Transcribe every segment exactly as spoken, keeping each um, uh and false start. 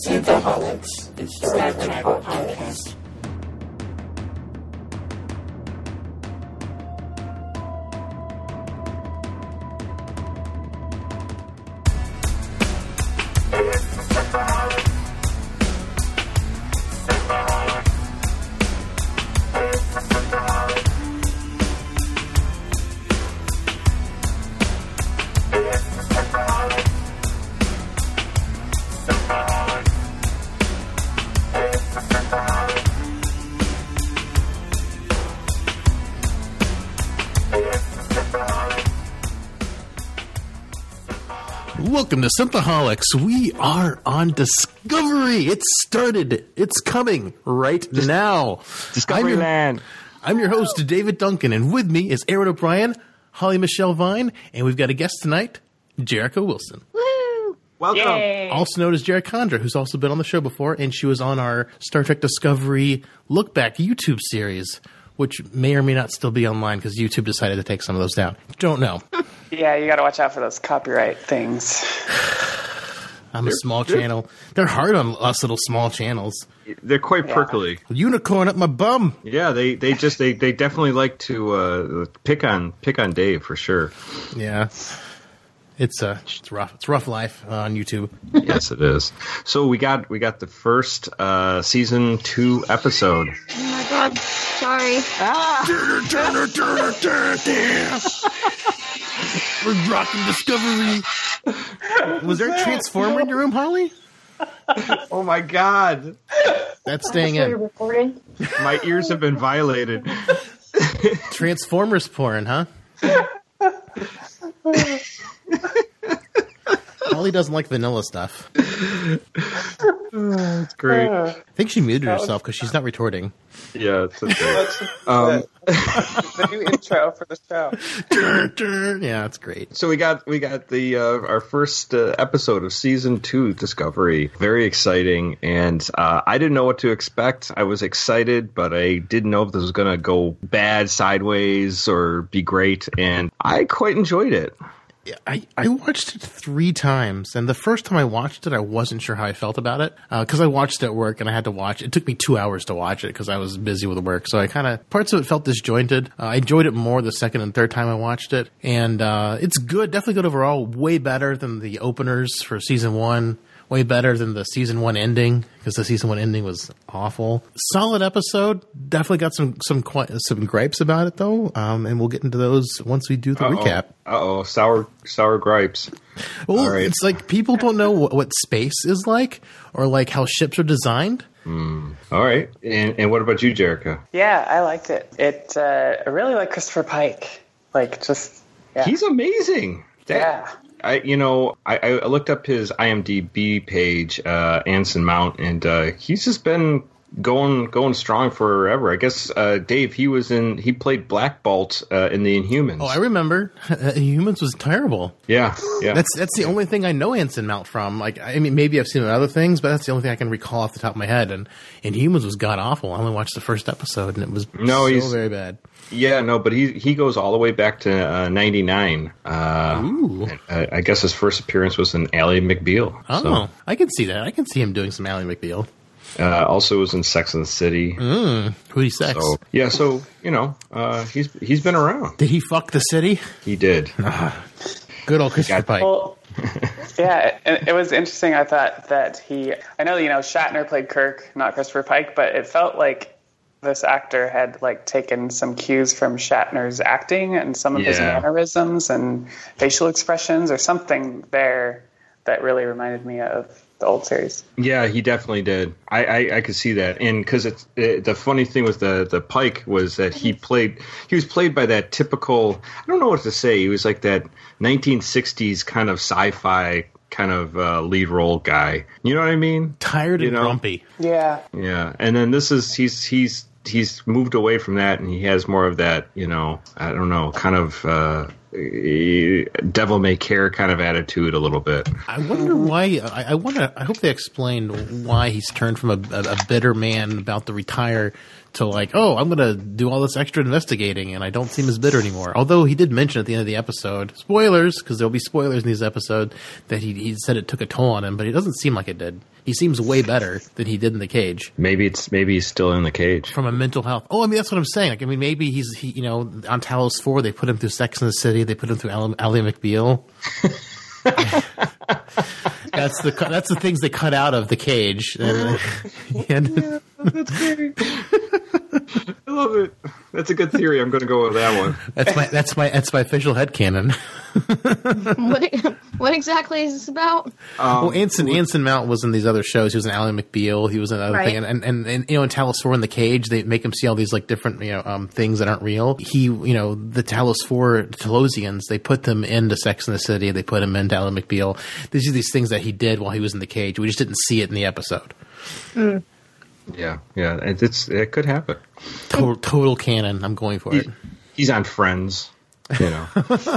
Synthaholics. It's the Red Bible podcast. Welcome to Synthaholics. We are on Discovery. It started. It's coming right Dis- now. Discovery I'm your, Land. I'm your host, David Duncan, and with me is Aaron O'Brien, Holly Michelle Vine, and we've got a guest tonight, Jericho Wilson. Woo! Welcome. Yay. Also known as Jerry Condra, who's also been on the show before, and she was on our Star Trek Discovery Look Back YouTube series, which may or may not still be online because YouTube decided to take some of those down. Don't know. Yeah, you got to watch out for those copyright things. I'm a small channel. They're hard on us little small channels. They're quite Yeah. prickly. Unicorn up my bum. Yeah, they, they just they, they definitely like to uh, pick on pick on Dave for sure. Yeah. It's uh it's rough. It's rough life uh, on YouTube. Yes, it is. So we got we got the first uh, season two episode. Oh my god, sorry. We're rocking Discovery. Was there a transformer in your room, Holly? Oh my god, That's staying Are you in. recording? my ears have been violated. Transformers porn, huh? Holly doesn't like vanilla stuff. It's great. I think she muted herself because she's not retorting. Yeah, it's okay. Um, The new intro for the show. Yeah, it's great. So we got we got the uh, our first uh, episode of season two, Discovery. Very exciting, and uh, I didn't know what to expect. I was excited, but I didn't know if this was going to go bad, sideways, or be great. And I quite enjoyed it. Yeah, I, I watched it three times, and the first time I watched it, I wasn't sure how I felt about it, because uh, I watched it at work, and I had to watch it. It took me two hours to watch it, because I was busy with work, so I kind of, parts of it felt disjointed. Uh, I enjoyed it more the second and third time I watched it, and uh, it's good, definitely good overall, way better than the openers for season one, way better than the season one ending, because the season one ending was awful. Solid episode, definitely got some some qui- some gripes about it, though, um, and we'll get into those once we do the Uh-oh. recap. Uh-oh, sour sour gripes. Well, All right. it's like people don't know what, what space is like or like how ships are designed. All right. And and what about you, Jericho? Yeah, I liked it. It. Uh, I really like Christopher Pike. Like, just yeah. He's amazing. That- yeah. I, you know, I, I looked up his I M D B page, uh, Anson Mount, and uh, he's just been going going strong forever. I guess uh, Dave, he was in, he played Black Bolt uh, in the Inhumans. Oh, I remember. Humans was terrible. yeah, yeah. That's that's the only thing I know Anson Mount from. Like, I mean, maybe I've seen him in other things, but that's the only thing I can recall off the top of my head. And, and Humans was god awful. I only watched the first episode, and it was No, so he's- very bad. yeah, no, but he he goes all the way back to uh, ninety-nine. Uh, Ooh. I, I guess his first appearance was in Ally McBeal. Oh, So, I can see that. I can see him doing some Ally McBeal. uh, also was in Sex and the City. Mm, Hootie Sex. So yeah, so you know, uh, he's he's been around. Did he fuck the city? He did. Good old Christopher Got- Pike. Well, yeah, it, it was interesting. I thought that he. I know, you know, Shatner played Kirk, not Christopher Pike, but it felt like this actor had like taken some cues from Shatner's acting and some of his Yeah. mannerisms and facial expressions, or something there that really reminded me of the old series. Yeah, he definitely did. I, I, I could see that, and because it's it, the funny thing with the the Pike was that he played he was played by that typical, I don't know what to say. He was like that nineteen sixties kind of sci-fi kind of uh, lead role guy. You know what I mean? Tired you and know? grumpy. Yeah. Yeah, and then this is he's he's he's moved away from that, and he has more of that, you know, I don't know, kind of uh, uh, devil may care kind of attitude a little bit. I wonder why. I, I wonder. I hope they explained why he's turned from a, a, a bitter man about to retire to like, oh, I'm going to do all this extra investigating, and I don't seem as bitter anymore. Although he did mention at the end of the episode, spoilers, because there'll be spoilers in these episodes, that he, he said it took a toll on him, but it doesn't seem like it did. He seems way better than he did in the cage. Maybe it's maybe he's still in the cage from a mental health. Oh, I mean that's what I'm saying. Like, I mean, maybe he's he, you know, on Talos four they put him through Sex and the City. They put him through Ally, Ally McBeal. That's the that's the things they cut out of the cage. And, yeah, that's great. I love it. That's a good theory. I'm going to go with that one. That's my that's my that's my official headcanon. what, what exactly is this about? Um, well, Anson Anson Mount was in these other shows. He was in Ally McBeal. He was in other right. thing, and, and, and and you know in Talos four in the cage they make him see all these like different you know um, things that aren't real. He you know the Talos four Talosians they put them into Sex and the City. They put him into Ally McBeal. These are these things that he did while he was in the cage. We just didn't see it in the episode. Mm. Yeah, yeah, it, it's it could happen. Total, total canon. I'm going for he, it. He's on Friends, you know.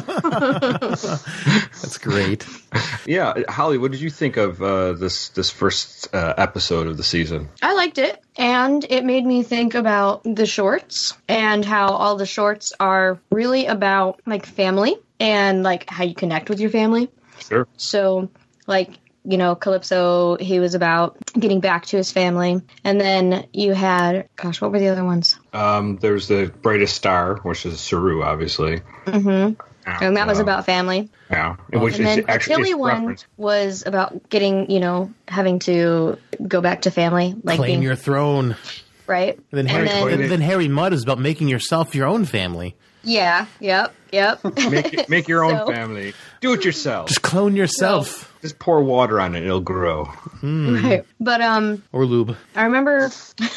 That's great. Yeah, Holly, what did you think of uh, this this first uh, episode of the season? I liked it, and it made me think about the shorts and how all the shorts are really about like family and like how you connect with your family. Sure. So, like. You know, Calypso, he was about getting back to his family. And then you had, gosh, what were the other ones? Um, there's the Brightest Star, which is Saru, obviously. Mm-hmm. Uh, and that was uh, about family. Yeah. And, which and is then actually the Tilly one reference. was about getting, you know, having to go back to family. Like Claim being, your throne. Right. And then, Harry, and then, and then Harry Mudd is about making yourself your own family. Yeah. Yep. Yep. Make, make your own so, family. Do it yourself. Just clone yourself. So, Just pour water on it; it'll grow. Mm. Right. But um, or lube. I remember,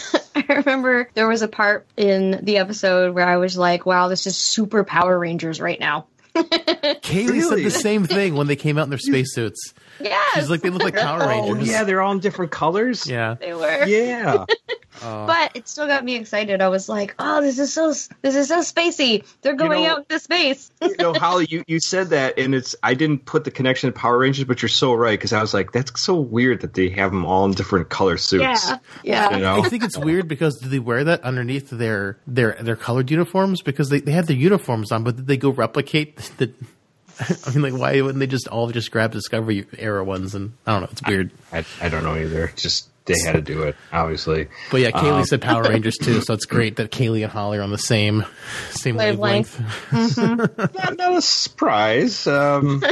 I remember there was a part in the episode where I was like, "Wow, this is super Power Rangers right now." Kaylee really? said the same thing when they came out in their spacesuits. Yes. She's like, they look like Power Rangers. Oh, yeah, they're all in different colors. Yeah, they were. Yeah. Uh, but it still got me excited. I was like, "Oh, this is so this is so spacey. They're going you know, out into space." You know, Holly, you, you said that, and it's I didn't put the connection to Power Rangers, but you're so right because I was like, "That's so weird that they have them all in different color suits." Yeah, yeah. You know? I think it's weird because do they wear that underneath their their their colored uniforms? Because they they have their uniforms on, but did they go replicate the? I mean, like, why wouldn't they just all just grab Discovery era ones? And I don't know, it's weird. I, I, I don't know either. Just. They had to do it, obviously. But yeah, Kaylee um, said Power Rangers too, so it's great that Kaylee and Holly are on the same same wavelength. Mm-hmm. not, not a surprise. Um,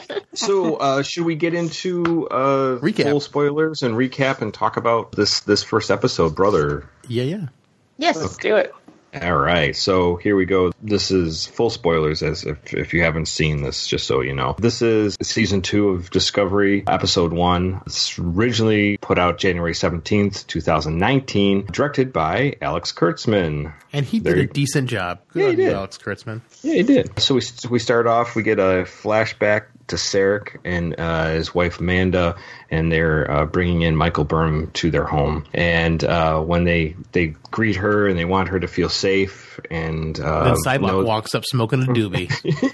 so, uh, should we get into uh, recap. full spoilers and recap and talk about this this first episode, brother? Yeah, yeah. Yes, let's do it. All right, so here we go. This is full spoilers, as if, if you haven't seen this, just so you know. This is season two of Discovery, episode one. It's originally put out January seventeenth, twenty nineteen, directed by Alex Kurtzman. And he did there a decent job. Good yeah, he on did. You, Alex Kurtzman. Yeah, he did. So we we start off, we get a flashback to Sarek and uh, his wife Amanda, and they're uh, bringing in Michael Burnham to their home. And uh, when they, they greet her and they want her to feel safe, and uh, then Cybok knows- walks up smoking a doobie.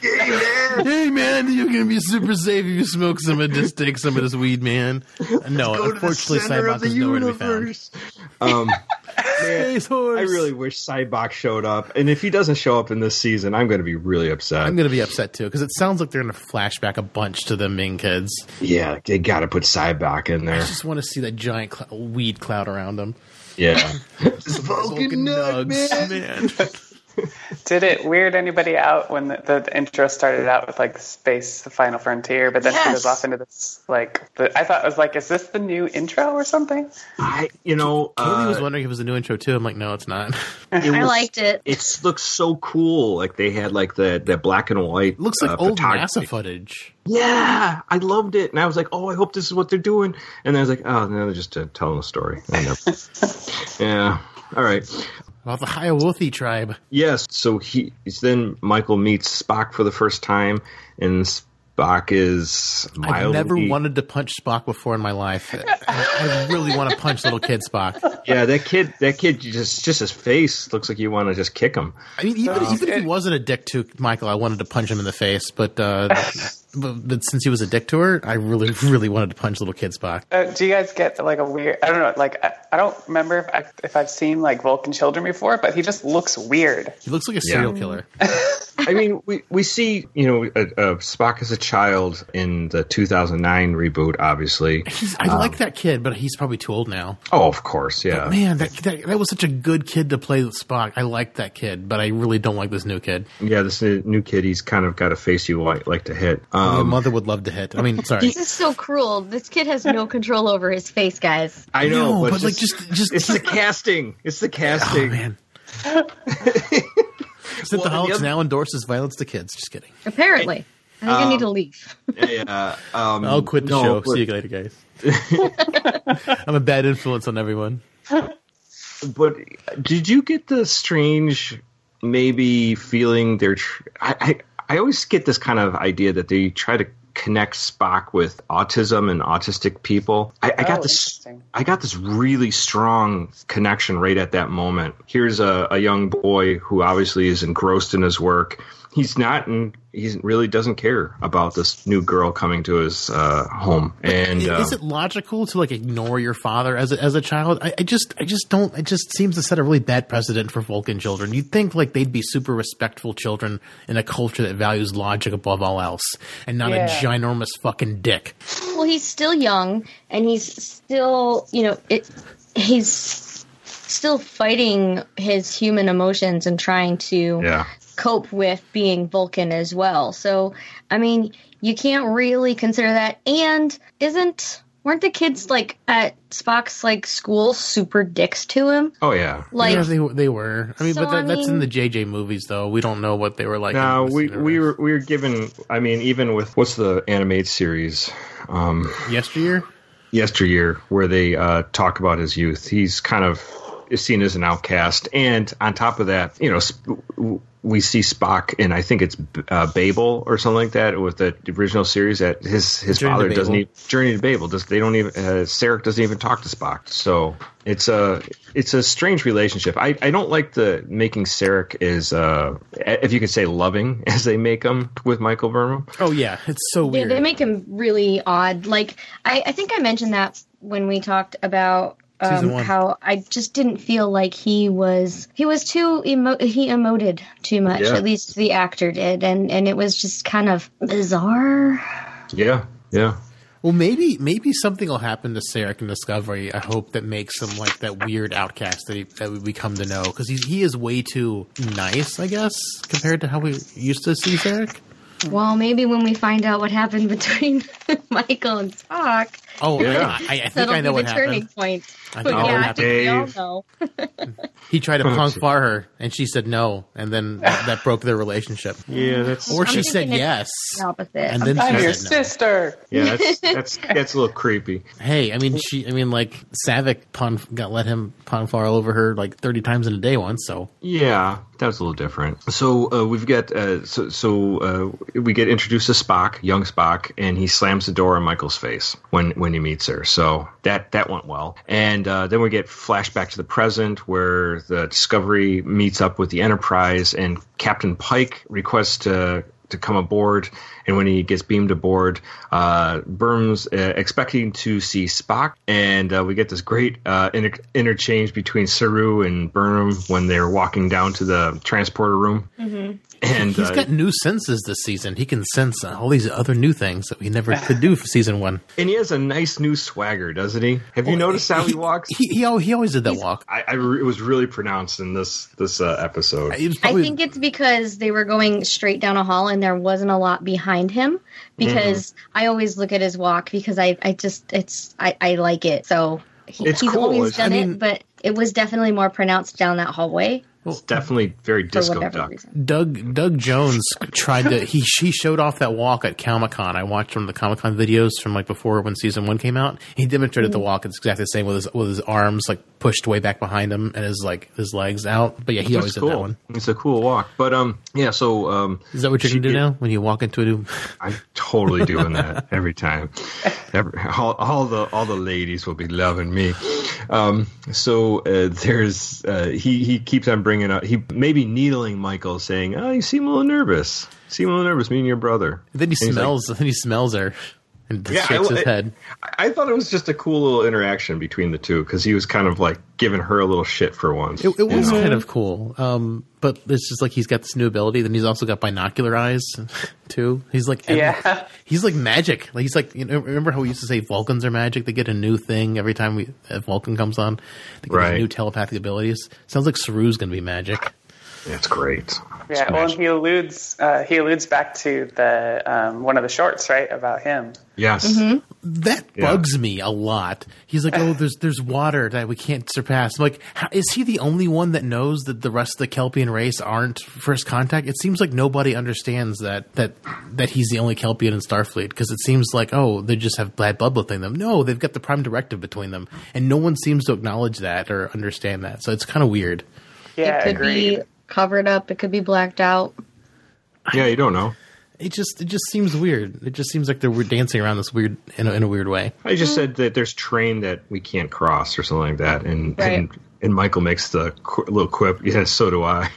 Hey man, you're gonna be super safe if you smoke some of this, take some of this weed, man. No, unfortunately, Cybok is nowhere to be found. Um, man, I really wish Cybok showed up, and if he doesn't show up in this season, I'm going to be really upset. I'm going to be upset too because it sounds like they're going to flashback a bunch to the Ming kids. Yeah, they got to put Cybok in there. I just want to see that giant cl- weed cloud around them. Yeah, Vulcan nugs, man. man. Did it weird anybody out when the, the intro started out with like space, the final frontier, but then yes. It goes off into this like the, I thought it was like, is this the new intro or something? I, you know, Kaylee uh, was wondering if it was a new intro too. I'm like, no, it's not. It was, I liked it. It looks so cool. Like they had like the the black and white. It looks like uh, old NASA footage. Yeah, I loved it, and I was like, oh, I hope this is what they're doing. And then I was like, oh, no, they're just uh, telling a story. Yeah, all right. About the Hiawatha tribe. Yes, so he then Michael meets Spock for the first time, and Spock is mildly... I've never wanted to punch Spock before in my life. I, I really want to punch little kid Spock. Yeah, that kid, that kid, just just his face looks like you want to just kick him. I mean, even, Oh. even if he wasn't a dick to Michael, I wanted to punch him in the face. But, uh, but, but since he was a dick to her, I really, really wanted to punch little kid Spock. Uh, do you guys get like a weird? I don't know. Like I, I don't remember if, I, if I've seen like Vulcan children before, but he just looks weird. He looks like a serial Yeah. killer. I mean, we, we see, you know, uh, uh, Spock as a child in the two thousand nine reboot, obviously. He's, I like that kid, but he's probably too old now. Oh, of course, yeah. Man, that, that that was such a good kid to play with Spock. I liked that kid, but I really don't like this new kid. Yeah, this new new kid, he's kind of got a face you like, like to hit. My Um, mother would love to hit. I mean, sorry. This is so cruel. This kid has no control over his face, guys. I know, No, but, but, like, just, just- just- it's the casting. It's the Oh, casting. man. Except the Well, Hulk the other- now endorses violence to kids. Just kidding. Apparently. I think I need to leave. Yeah, um, I'll quit the no, show. but- See you later, guys. I'm a bad influence on everyone. But did you get the strange, maybe feeling they're? Tr- I, I I always get this kind of idea that they try to connect Spock with autism and autistic people. I, I got Oh, this. interesting. I got this really strong connection right at that moment. Here's a, a young boy who obviously is engrossed in his work. He's not, and he really doesn't care about this new girl coming to his uh, home. And I- uh, is it logical to like ignore your father as a, as a child? I, I just I just don't. It just seems to set a really bad precedent for Vulcan children. You'd think like they'd be super respectful children in a culture that values logic above all else, and not Yeah. a ginormous fucking dick. Well, he's still young, and he's still, you know, it, he's still fighting his human emotions and trying to yeah. cope with being Vulcan as well. So, I mean, you can't really consider that. And isn't weren't the kids like at Spock's like school super dicks to him? Oh yeah. Like, yeah, they they were. I mean, So, but that, I that's in mean- the J J movies, though. We don't know what they were like. No, in this we universe. we were we were given. I mean, even with what's the animated series, um, yesteryear. Yesteryear, where they uh, talk about his youth, he's kind of is seen as an outcast, and on top of that, you know, sp- we see Spock in I think it's uh, Babel or something like that with the original series that his his Journey to father doesn't Babel. even Journey to Babel. Does they don't even uh, Sarek doesn't even talk to Spock, so it's a it's a strange relationship. I, I don't like the making Sarek as uh, if you could say loving as they make him with Michael Burnham. Oh yeah, it's so they, weird. they make him really odd. Like, I, I think I mentioned that when we talked about Season um, one. how I just didn't feel like he was he was too emo- he emoted too much. Yeah. At least the actor did, and and it was just kind of bizarre. Yeah, yeah. Well, maybe maybe something will happen to Sarek in Discovery. I hope that makes him like that weird outcast that, he, that we come to know, because he he is way too nice, I guess, compared to how we used to see Sarek. Well, maybe when we find out what happened between Michael and Spock, Oh, Yeah. I, I think that'll I know be the what turning happened. point. I But think I know yeah, what I think we all Dave. know. He tried to Oh, punk gee. far her, and she said no, and then that, that broke their relationship. Yeah, that's Or I'm she said thinking it's yes, the opposite. and then I'm she your said no. sister. yeah, that's that's that's a little creepy. Hey, I mean, she, I mean, like Savick pon, got let him pon far all over her like thirty times in a day once. So Yeah, that was a little different. So uh, we've got uh, so so uh, we get introduced to Spock, young Spock, and he slams the door in Michael's face when when he meets her. So that that went well. And uh, then we get flashback to the present where the Discovery meets up with the Enterprise, and Captain Pike requests to to come aboard. And when he gets beamed aboard, uh, Burnham's uh, expecting to see Spock, and uh, we get this great uh, inter- interchange between Saru and Burnham when they're walking down to the transporter room. Mm-hmm. And he's uh, got new senses this season. He can sense all these other new things that we never could do for season one. and he has a nice new swagger, doesn't he? Have you noticed how he walks? He he, al- he always did that walk. I, I re- it was really pronounced in this this uh, episode. It was I probably, think it's because they were going straight down a hall and there wasn't a lot behind him. Because I always look at his walk because I, I just it's I, I like it. So he, It's he's cool. always It's- done I mean- it, but it was definitely more pronounced down that hallway. It's definitely very for disco whatever duck. reason. Doug Doug Jones tried to he he showed off that walk at Comic-Con. I watched one of the Comic-Con videos from like before when season one came out. He demonstrated the walk. It's exactly the same with his with his arms like pushed way back behind him and his like his legs out. But yeah, he always It's cool. did that one. It's a cool walk. But um, yeah. So um, Is that what you're she- gonna do now when you walk into a new? I'm totally doing that every time. Every, all, all the all the ladies will be loving me. Um, so uh, there's uh, he he keeps on bringing up he maybe needling Michael, saying, "Oh, you seem a little nervous. You seem a little nervous. Me and your brother." Then he And he's like, smells. Then he smells her and Yeah, shakes I- his head. I, I thought it was just a cool little interaction between the two because he was kind of like giving her a little shit for once. It, it you was know? kind of cool, um, but it's just like he's got this new ability. Then he's also got binocular eyes too. He's like, Yeah. he's like magic. Like he's like, you know, remember how we used to say Vulcans are magic? They get a new thing every time we a Vulcan comes on. They get these Right. new telepathic abilities. Sounds like Saru's going to be magic. That's great. Yeah, well, and he alludes uh, he alludes back to the um, one of the shorts, right, about him. Yes. That Yeah. bugs me a lot. He's like, oh, there's there's water that we can't surpass. I'm like, how, is he the only one that knows that the rest of the Kelpian race aren't first contact? It seems like nobody understands that that that he's the only Kelpian in Starfleet because it seems like, oh, they just have bad blood between them. No, they've got the Prime Directive between them, and no one seems to acknowledge that or understand that. So it's kind of weird. Yeah, it could agreed. be covered up. It could be blacked out. Yeah, you don't know. It just it just seems weird. It just seems like they're weird- dancing around this weird in a, in a weird way. I just said that there's terrain that we can't cross or something like that, and Right. and, and Michael makes the qu- little quip. Yeah, so do I.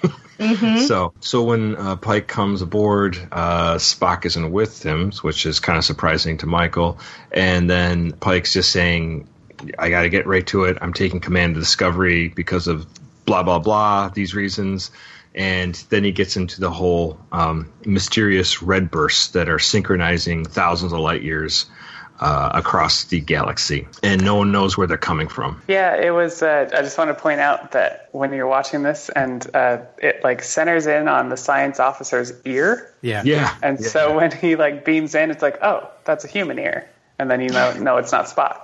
So so when uh, Pike comes aboard, uh, Spock isn't with him, which is kind of surprising to Michael. And then Pike's just saying, "I got to get right to it. I'm taking command of Discovery because of blah blah blah these reasons." And then he gets into the whole um, mysterious red bursts that are synchronizing thousands of light years uh, across the galaxy, and no one knows where they're coming from. Yeah, it was. Uh, I just want to point out that when you're watching this, and uh, it like centers in on the science officer's ear, Yeah, Yeah, and yeah. so when he like beams in, it's like, oh, that's a human ear, and then you know, no, it's not Spock.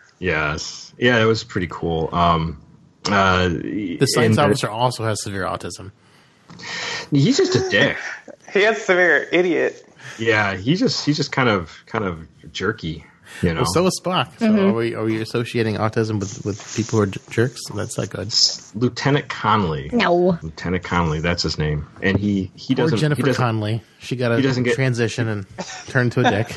Yes, yeah, it was pretty cool. Um, uh, the science and, uh, officer also has severe autism. He's just a dick. He has severe idiot. Yeah, he just he's just kind of kind of jerky. You know, Well, so is Spock. So are we are we associating autism with, with people who are j- jerks? That's not good. Lieutenant Conley. No. Lieutenant Conley, that's his name, and he he Or doesn't. Jennifer he doesn't, Connelly. She got he to doesn't get- transition and turn into a dick.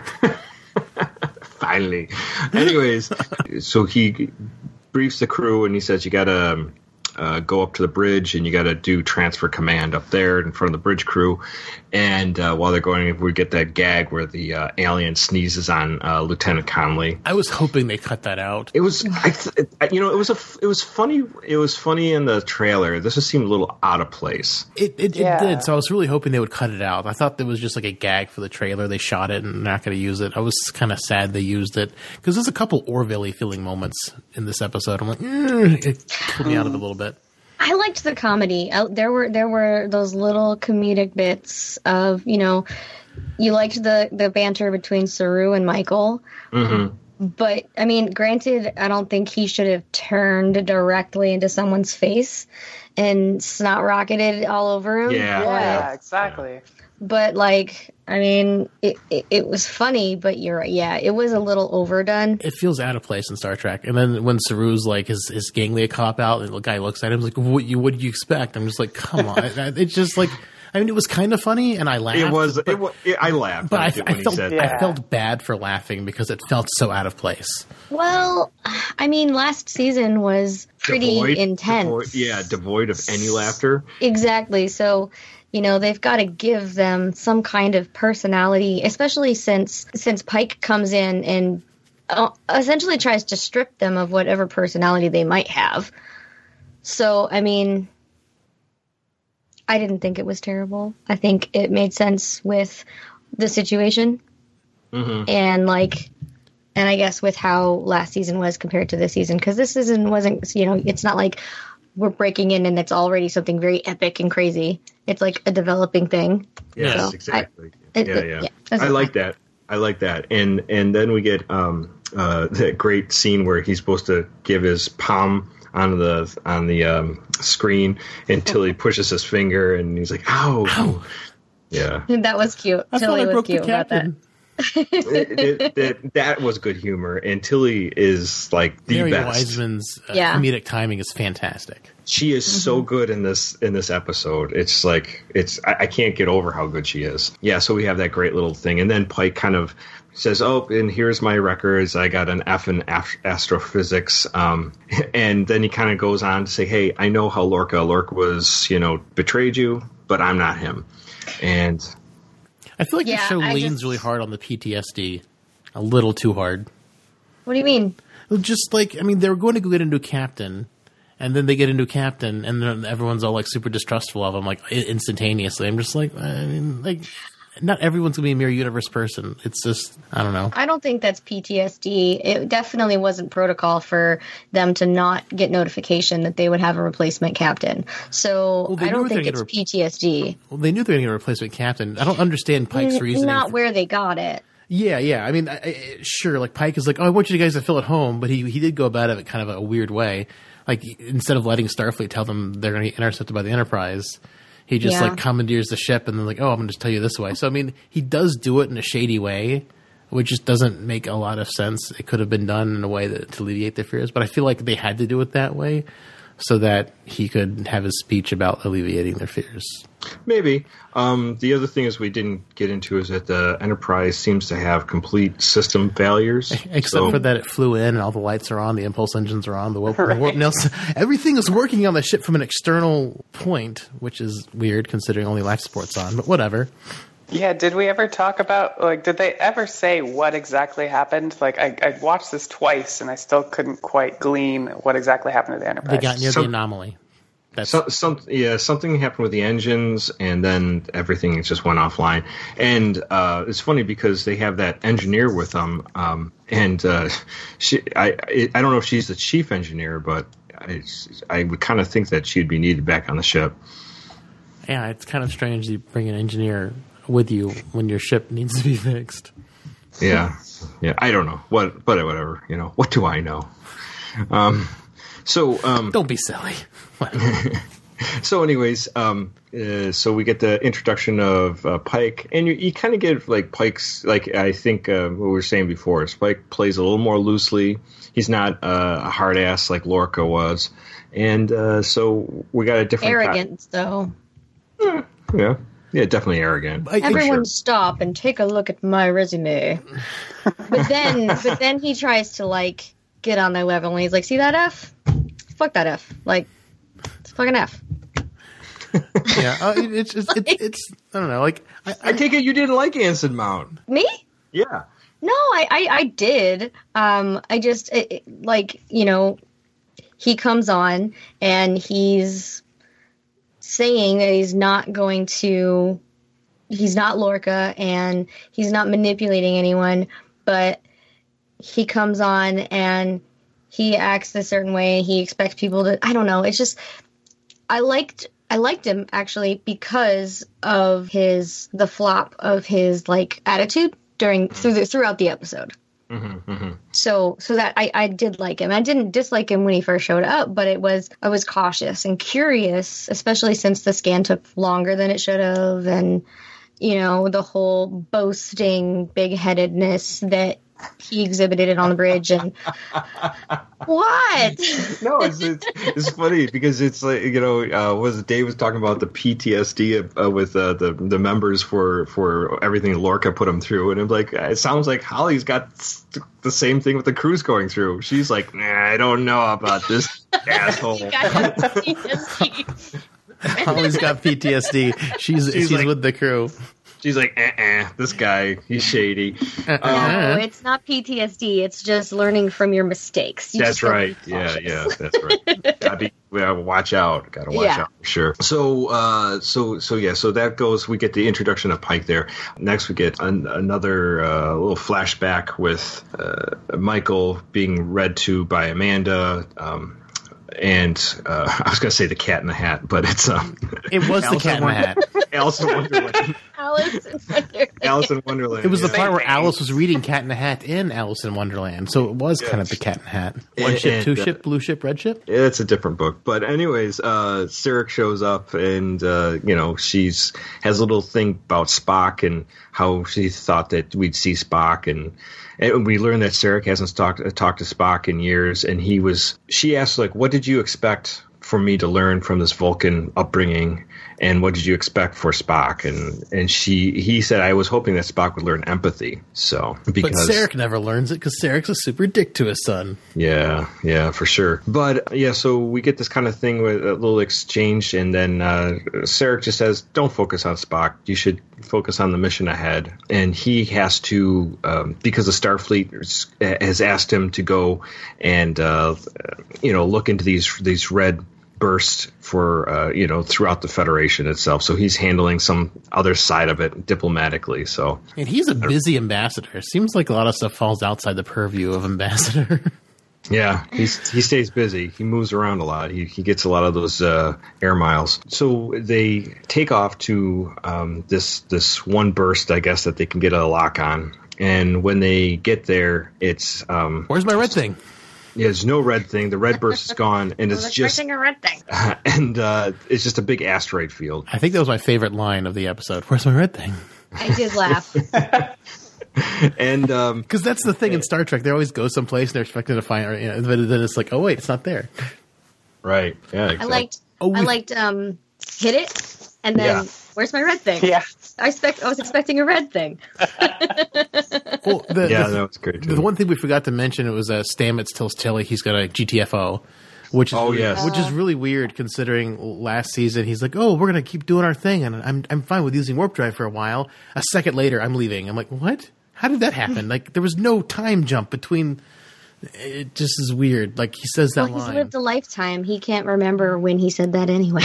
Finally. Anyways, so he briefs the crew and he says, you got to uh, go up to the bridge and you got to do transfer command up there in front of the bridge crew. And uh, while they're going, we get that gag where the uh, alien sneezes on uh, Lieutenant Conley. I was hoping they cut that out. It was, I th- you know, it was a, it was funny. It was funny in the trailer. This just seemed a little out of place. It it, Yeah. it did. So I was really hoping they would cut it out. I thought that was just like a gag for the trailer. They shot it and not going to use it. I was kind of sad they used it because there's a couple Orville-y feeling moments in this episode. I'm like, mm, it pulled me out of it a little bit. I liked the comedy. I, there were there were those little comedic bits of, you know, you liked the, the banter between Saru and Michael. Mm-hmm. But, I mean, granted, I don't think he should have turned directly into someone's face and snot rocketed all over him. Yeah. Yeah, exactly. But, like, I mean, it, it, it was funny, but you're right. Yeah, it was a little overdone. It feels out of place in Star Trek. And then when Saru's like his his ganglia cop out, and the guy looks at him like, "What you what do you expect?" I'm just like, "Come on!" It's just like, I mean, it was kind of funny, and I laughed. It was, but, it was, it, I laughed. but I, when I he felt said I that. Yeah. felt bad for laughing because it felt so out of place. Well, I mean, last season was pretty Devoid- intense. devoid- yeah, devoid of any laughter. Exactly. So, you know, they've got to give them some kind of personality, especially since since Pike comes in and uh, essentially tries to strip them of whatever personality they might have. So, I mean, I didn't think it was terrible. I think it made sense with the situation. Mm-hmm. And, like, and I guess with how last season was compared to this season, because this season wasn't, you know, it's not like we're breaking in and it's already something very epic and crazy. It's like a developing thing. Yes, So, exactly. I- it- yeah, it- yeah. yeah, that's I like fine. that. I like that. And and then we get um, uh, that great scene where he's supposed to give his palm on the on the um, screen until he pushes his finger and he's like, "Ow!" Ow. Yeah, That was cute. I Tilly thought I was broke the cute about that. captain. it, it, it, that was good humor, and Tilly is like the Mary best. Wiseman's uh, Yeah. comedic timing is fantastic. She is so good in this in this episode. It's like it's I, I can't get over how good she is. Yeah, so we have that great little thing, and then Pike kind of says, "Oh, and here's my records. I got an F in af- astrophysics." Um, and then he kind of goes on to say, "Hey, I know how Lorca Lorca was, you know, betrayed you, but I'm not him." And I feel like Yeah, the show I leans just- really hard on the P T S D, a little too hard. What do you mean? Just like, I mean, they were going to go get into Captain, and then they get into Captain, and then everyone's all like super distrustful of him, like i- instantaneously. I'm just like, I mean, like, not everyone's gonna be a Mirror Universe person. It's just, I don't know. I don't think that's P T S D. It definitely wasn't protocol for them to not get notification that they would have a replacement captain. So Well, they I knew don't they were think it's gonna P T S D. Well, they knew they were going to get a replacement Captain. I don't understand Pike's N- reasoning. Not for- where they got it. Yeah, yeah. I mean, I, I, sure. Like Pike is like, oh, I want you guys to feel at home, but he he did go about it kind of a weird way. Like instead of letting Starfleet tell them they're going to get intercepted by the Enterprise, he just Yeah. like commandeers the ship and then like, oh, I'm going to just tell you this way. So I mean, he does do it in a shady way, which just doesn't make a lot of sense. It could have been done in a way that to alleviate their fears, but I feel like they had to do it that way so that he could have his speech about alleviating their fears. maybe um, the other thing is we didn't get into is that the Enterprise seems to have complete system failures, Except So- for that it flew in and all the lights are on, the impulse engines are on, the warp, the warp nails. Everything is working on the ship from an external point, which is weird considering only life support's on, but whatever. Yeah, did we ever talk about, like, did they ever say what exactly happened? Like, I, I watched this twice, and I still couldn't quite glean what exactly happened to the They Enterprise. got near So- the anomaly. That's So, some, yeah, something happened with the engines, and then everything just went offline. And uh, it's funny because they have that engineer with them, um, and uh, she, I, I don't know if she's the chief engineer, but I, I would kind of think that she'd be needed back on the ship. yeah, it's kind of strange you bring an engineer with you when your ship needs to be fixed. Yeah, yeah, I don't know what, but whatever. You know, what do I know? Um, so, um, Don't be silly. So, anyways, um, uh, so we get the introduction of uh, Pike, and you, you kind of get like Pike's, like I think uh, what we were saying before. Pike plays a little more loosely. He's not uh, a hard ass like Lorca was, and uh, so we got a different Arrogance, though. Kind, yeah, yeah, definitely arrogant. I- I- Everyone sure. stop and take a look at my resume. But then, but then he tries to like get on their level, and he's like, "See that F? Fuck that F. Like, it's a fucking F." yeah, uh, it, it's, it's, it's, it's, I don't know, like, I, I take it you didn't like Anson Mount. Me? Yeah. No, I, I, I did. Um, I just it, it- like you know, he comes on and he's saying that he's not going to, he's not Lorca and he's not manipulating anyone, but he comes on and he acts a certain way. He expects people to. I don't know. It's just I liked. I liked him actually because of his the flop of his like attitude during through the, throughout the episode. Mm-hmm, mm-hmm. So so that I, I did like him. I didn't dislike him when he first showed up, but it was I was cautious and curious, especially since the scan took longer than it should have, and you know the whole boasting big headedness that he exhibited it on the bridge and what? No, it's, it's it's funny because it's like you know, uh, was Dave was talking about the P T S D uh, with uh, the the members for for everything Lorca put them through, and I'm like, it sounds like Holly's got the same thing with the crew's going through. She's like, nah, I don't know about this asshole. Holly's got P T S D. She's she's, like- with the crew. She's like, eh, eh, this guy, he's shady. No, Uh-uh. it's not P T S D. It's just learning from your mistakes. You That's just gotta right. be Yeah, cautious. yeah, that's right. Gotta be, well, watch out. Gotta watch Yeah. out for sure. So, uh, so, so yeah. So that goes. We get the introduction of Pike there. Next, we get an, another uh, little flashback with uh, Michael being read to by Amanda. Um, and uh, I was going to say the Cat in the Hat, but it's um, It was the Cat in the Hat. Alice in Wonderland. Alice in Wonderland. Alice in Wonderland. It was the yeah. part where Alice was reading Cat in the Hat in Alice in Wonderland, so it was kind of the Cat in the Hat. One And- ship, two and, uh, ship, blue ship, red ship. It's a different book, but anyways, uh, Sarek shows up, and uh, you know she's has a little thing about Spock and how she thought that we'd see Spock, and, and we learn that Sarek hasn't talked talked to Spock in years, and he was. She asked like, "What did you expect for me to learn from this Vulcan upbringing?" And what did you expect for Spock? And and she he said, I was hoping that Spock would learn empathy. So because But Sarek never learns it because Sarek's a super dick to his son. yeah, yeah, for sure. But yeah, so we get this kind of thing with a little exchange, and then uh, Sarek just says, "Don't focus on Spock. You should focus on the mission ahead." And he has to, um, because the Starfleet has asked him to go and uh, you know look into these these red burst for uh, you know throughout the Federation itself. So he's handling some other side of it diplomatically. So And he's a busy ambassador. Seems like a lot of stuff falls outside the purview of ambassador. yeah, he's he stays busy. He moves around a lot. He he gets a lot of those uh, air miles. So they take off to um, this this one burst, I guess, that they can get a lock on. And when they get there, it's um, Where's my red thing? yeah, there's no red thing. The red burst is gone, and I it's was just expecting a red thing. and uh, it's just a big asteroid field. I think that was my favorite line of the episode. Where's my red thing? I did laugh. And um, Because that's the thing in Star Trek. They always go someplace and they're expecting to find, you know, but then it's like, oh wait, it's not there. right, yeah, I exactly. liked. Oh, I we- liked. Um, hit it, and then Yeah. where's my red thing? Yeah. I expect. I was expecting a red thing. Well, the, Yeah, the, no, it's great too. the one thing we forgot to mention, it was uh, Stamets tells Tilly he's got a G T F O, which is Oh, really- yes. which is really weird considering last season he's like, oh, we're gonna keep doing our thing, and I'm I'm fine with using warp drive for a while. A second later, I'm leaving. I'm like, what? How did that happen? Like, there was no time jump between. It just is weird. Like he says that Well, he's line. lived a lifetime. He can't remember when he said that anyway.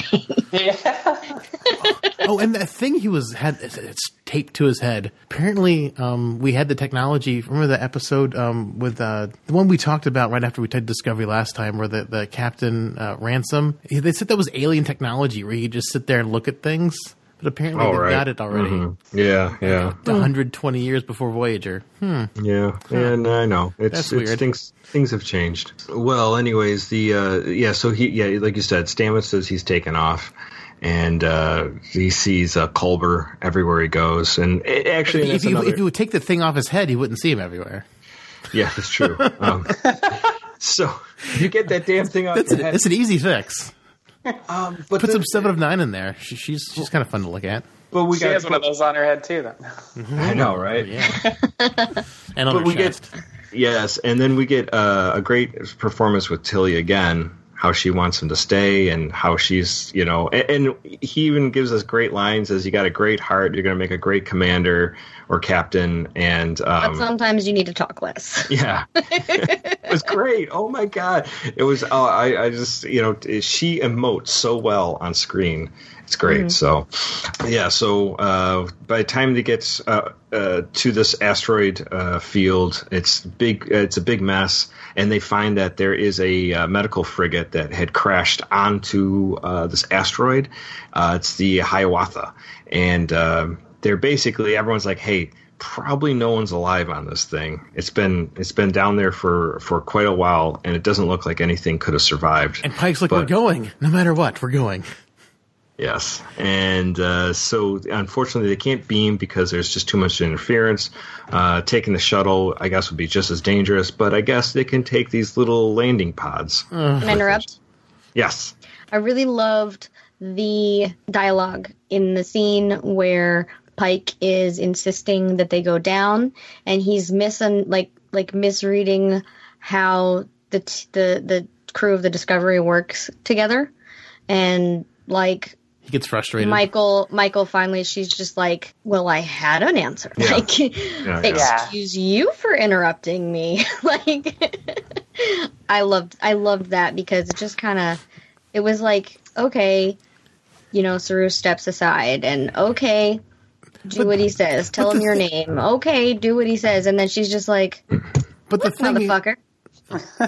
Oh, and that thing he was had it's taped to his head. Apparently, um, we had the technology. Remember the episode um, with uh, the one we talked about right after we did Discovery last time, where the the Captain uh, Ransom. He, they said that was alien technology, where you could just sit there and look at things. But apparently, Oh, they've right. got it already. Mhm. Yeah, yeah, one hundred twenty years before Voyager. Hmm. yeah, and I know it's, That's it's weird. things things have changed. Well, anyways, the uh, yeah, so he yeah, like you said, Stamets says he's taken off, and uh, he sees uh, Culber everywhere he goes, and it, actually, If that's you, another, if you would take the thing off his head, he wouldn't see him everywhere. yeah, that's true. Um, so you get that damn thing off That's your an, head. it's an easy fix. Um, but Put the- some seven of nine in there. She, she's she's kind of fun to look at. but we She got has one of those on her head too, though. I know, right? Yeah. And on But her we chest. get yes, and then we get uh, a great performance with Tilly again. How she wants him to stay, and how she's, you know, and, and he even gives us great lines. As you got a great heart, you're going to make a great commander or captain, and But um, sometimes you need to talk less. yeah, it was great. Oh my god, it was. Oh, I, I just, you know, she emotes so well on screen. It's great. So, yeah. So uh, by the time they get uh, uh, to this asteroid uh, field, it's big. It's a big mess, and they find that there is a uh, medical frigate that had crashed onto uh, this asteroid. Uh, it's the Hiawatha, and uh, they're basically everyone's like, "Hey, probably no one's alive on this thing. It's been it's been down there for, for quite a while, and it doesn't look like anything could have survived." And Pike's like, But- we're going. No matter what, we're going. Yes, and uh, so unfortunately they can't beam because there's just too much interference. Uh, taking the shuttle, I guess, would be just as dangerous, but I guess they can take these little landing pods. Can I interrupt? Yes. I really loved the dialogue in the scene where Pike is insisting that they go down, and he's missing like like misreading how the t- the the crew of the Discovery works together, and like. He gets frustrated. Michael, Michael. Finally, she's just like, "Well, I had an answer. Yeah. Like, yeah. excuse you for interrupting me." Like, I loved, I loved that because it just kind of, it was like, okay, you know, Saru steps aside, and okay, do But- what he says. Tell but him the your thi- name. Okay, do what he says, and then she's just like, but the thing, "Motherfucker."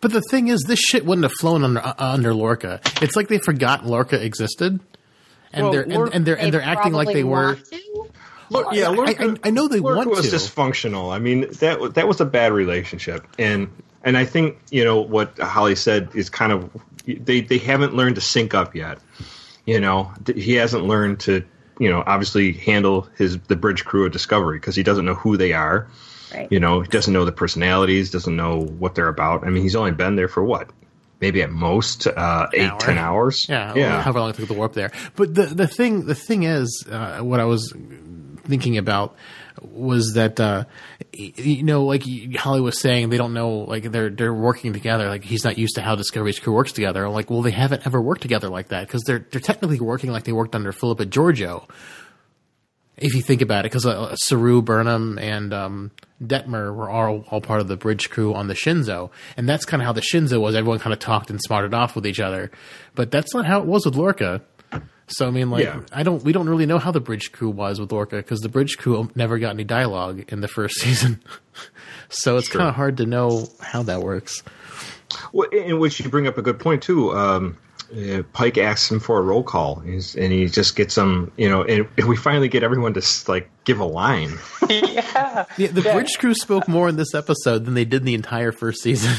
But the thing is, this shit wouldn't have flown under uh, under Lorca. It's like they forgot Lorca existed, and Well, they're Lor- and, and they're and they're acting like they were. Want to? Look, yeah, Lorca, I, I, I know they Lorca want was to. dysfunctional. I mean, that wa- that was a bad relationship, and and I think you know what Holly said is kind of they they haven't learned to sync up yet. You know, th- he hasn't learned to you know obviously handle his the bridge crew of Discovery because he doesn't know who they are. Right. You know, he doesn't know the personalities, doesn't know what they're about. I mean, he's only been there for what? Maybe at most uh, eight, hour. ten hours. Yeah, yeah. however long it took the warp there. But the the thing the thing is, uh, what I was thinking about was that uh, you know, like Holly was saying, they don't know, like they're they're working together. Like he's not used to how Discovery's crew works together. Like, well, they haven't ever worked together like that because they're they're technically working like they worked under Philippa Georgiou. If you think about it, because uh, Saru, Burnham, and um, Detmer were all, all part of the bridge crew on the Shinzo. And that's kind of how the Shinzo was. Everyone kind of talked and smarted off with each other. But that's not how it was with Lorca. So, I mean, like, Yeah. I don't, we don't really know how the bridge crew was with Lorca because the bridge crew never got any dialogue in the first season. So it's Sure. kind of hard to know how that works. Well, in which you bring up a good point too. Um, uh, Pike asks him for a roll call, He's, and he just gets them. You know, and, and we finally get everyone to like give a line. yeah. Yeah, the Yeah. bridge crew spoke more in this episode than they did in the entire first season.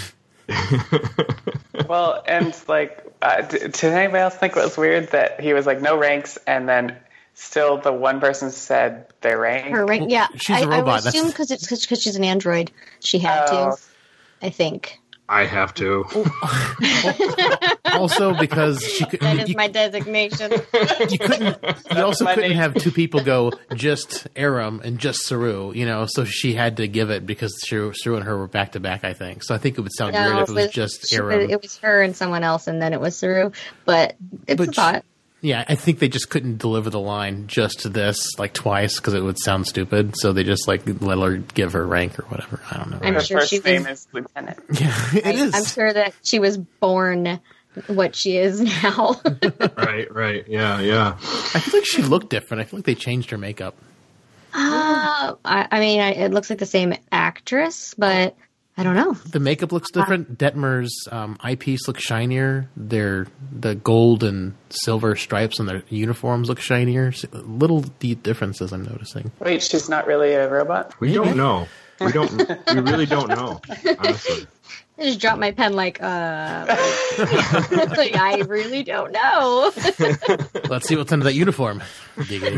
Well, and like, uh, d- did anybody else think it was weird that he was like no ranks, and then still the one person said their rank? Her rank, yeah. she's a I, I robot, would that's- assume because it's because she's an android. She had Oh. to. I think I have to. Also, because she could, that is you, my designation. you couldn't. You also my couldn't name. have two people go just Aram and just Saru. You know, so she had to give it because Saru, Saru and her were back to back. I think so. I think it would sound weird if it was just she- Aram. It was her and someone else, and then it was Saru. But it's But a thought. Yeah, I think they just couldn't deliver the line just to this like twice because it would sound stupid. So they just like let her give her rank or whatever. I don't know. I'm Her sure first she was- name is Lieutenant. Yeah, it I, is. I'm sure that she was born what she is now. Right, right, yeah, yeah. I feel like she looked different. I feel like they changed her makeup. Uh, I, I mean, I, it looks like the same actress, but I don't know. The makeup looks different. Detmer's um, eyepiece looks shinier. Their the gold and silver stripes on their uniforms look shinier. S- Little deep differences I'm noticing. Wait, she's not really a robot? We don't know. We don't. We really don't know. Honestly. I just dropped my pen like, uh, like, I really don't know. Let's see what's under that uniform. Giggity.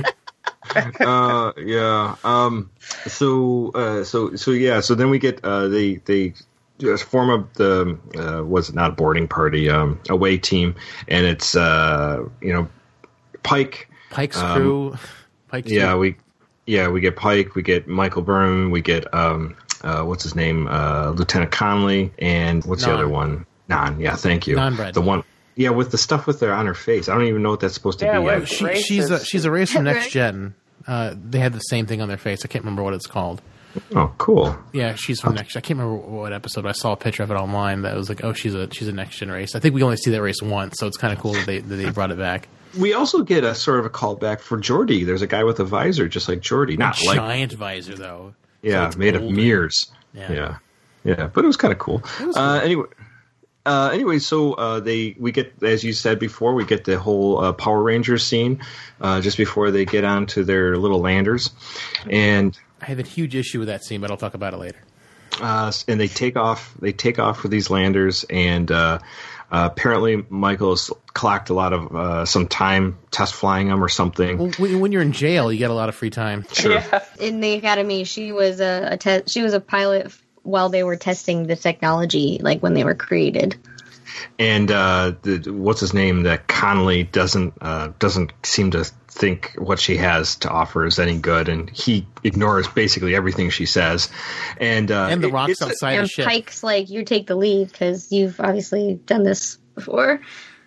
uh, yeah. Um. So. Uh. So. So. Yeah. So then we get. Uh. They. They. Just form up the. Uh. Was it not a boarding party? Um. Away team, and it's. Uh. You know. Pike. Pike's Um, crew. Pike's Yeah. crew. We. Yeah. We get Pike. We get Michael Burnham. We get. Um. Uh. What's his name? Uh. Lieutenant Conley. And what's the Non. other one? Non. Yeah. Thank you. Non-bread. The one. Yeah, with the stuff with her on her face. I don't even know what that's supposed to Yeah, be. what- yet. She, Racist. she's a she's a race from Next Right. Gen. Uh, they had the same thing on their face. I can't remember what it's called. Oh, cool. Yeah, she's from Next. I can't remember what episode. But I saw a picture of it online that was like, oh, she's a she's a Next Gen race. I think we only see that race once, so it's kind of cool that they that they brought it back. We also get a sort of a callback for Geordi. There's a guy with a visor just like Geordi. Not like, Giant visor though. yeah, So it's made of golden. mirrors. Yeah. Yeah. Yeah, but it was kind of cool. Uh, anyway, uh, anyway, so uh, they we get, as you said before, we get the whole uh, Power Rangers scene uh, just before they get onto their little landers, and I have a huge issue with that scene, but I'll talk about it later. uh, and they take off. They take off with these landers, and uh, uh, apparently Michael's clocked a lot of uh, some time test flying them or something. Well, when, when you're in jail, you get a lot of free time. Sure. Yeah. In the academy, she was a, a te- she was a pilot f- while they were testing the technology, like when they were created. And uh, the, what's his name? That Connolly doesn't uh, doesn't seem to think what she has to offer is any good, and he ignores basically everything she says. And uh, And the it- rocks it's a- outside And the ship. Pike's like, you take the lead because you've obviously done this before.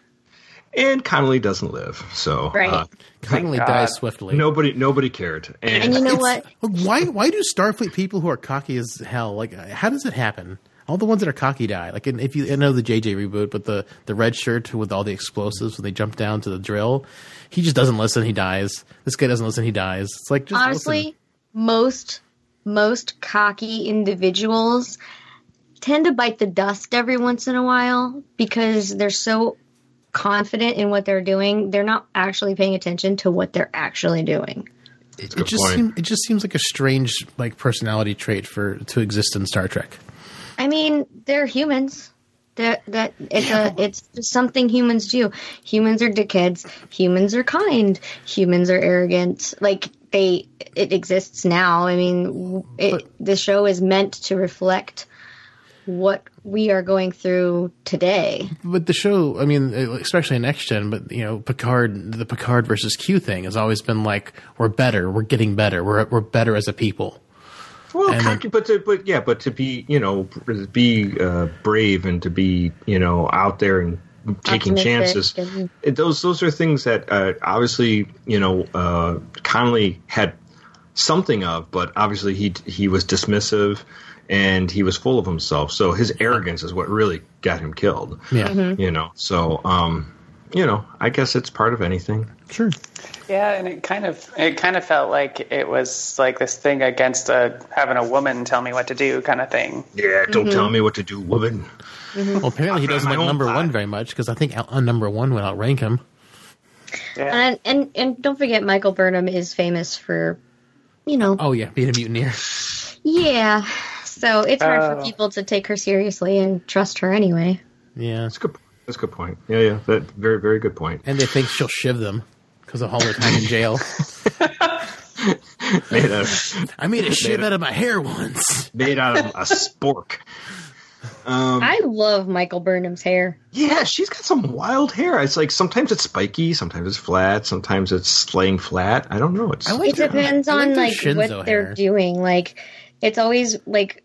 and Connolly doesn't live, so Right. uh, Connolly God. dies swiftly. nobody nobody cared. And, And you know It's- what? Why why do Starfleet people who are cocky as hell, like, how does it happen? All the ones that are cocky die. Like, in, if you I know the J J reboot, but the, the red shirt with all the explosives when they jump down to the drill, he just doesn't listen. He dies. This guy doesn't listen. He dies. It's like, just Honestly, listen. most most cocky individuals tend to bite the dust every once in a while because they're so confident in what they're doing. They're not actually paying attention to what they're actually doing. It, it just seems it just seems like a strange like personality trait for to exist in Star Trek. I mean, they're humans. That that it's a it's just something humans do. Humans are dickheads. Humans are kind. Humans are arrogant. Like they, it exists now. I mean, it, But- the show is meant to reflect what we are going through today. But the show, I mean, especially in Next Gen, but you know, Picard, the Picard versus Q thing has always been like, we're better, we're getting better, we're we're better as a people. Well, And kind then- of, but to, but yeah, but to be you know be uh, brave and to be you know out there and taking chances. Optimistic and- It, those those are things that uh, obviously you know uh, Connolly had something of, but obviously he he was dismissive and he was full of himself. So his arrogance is what really got him killed. Yeah, Mm-hmm. You know. So um, you know, I guess it's part of anything. sure. Yeah, and it kind of it kind of felt like it was like this thing against a, having a woman tell me what to do kind of thing. Yeah, don't tell me what to do, woman. Well, apparently he doesn't my like own number pot. one very much because I think out- on number one would outrank him. Yeah, And and and don't forget, Michael Burnham is famous for, you know, Oh yeah, being a mutineer. yeah. So it's hard Oh. for people to take her seriously and trust her anyway. Yeah, That's a good. That's a good point. Yeah, yeah. That very very good point. and they think she'll shiv them because of all their time in jail. Made out of, I made a shiv out of my hair once. made out of a spork. Um, I love Michael Burnham's hair. Yeah, she's got some wild hair. It's like sometimes it's spiky, sometimes it's flat, sometimes it's laying flat. I don't know. It's I like It depends I like on their like Shinzo what they're hair. doing. Like it's always like,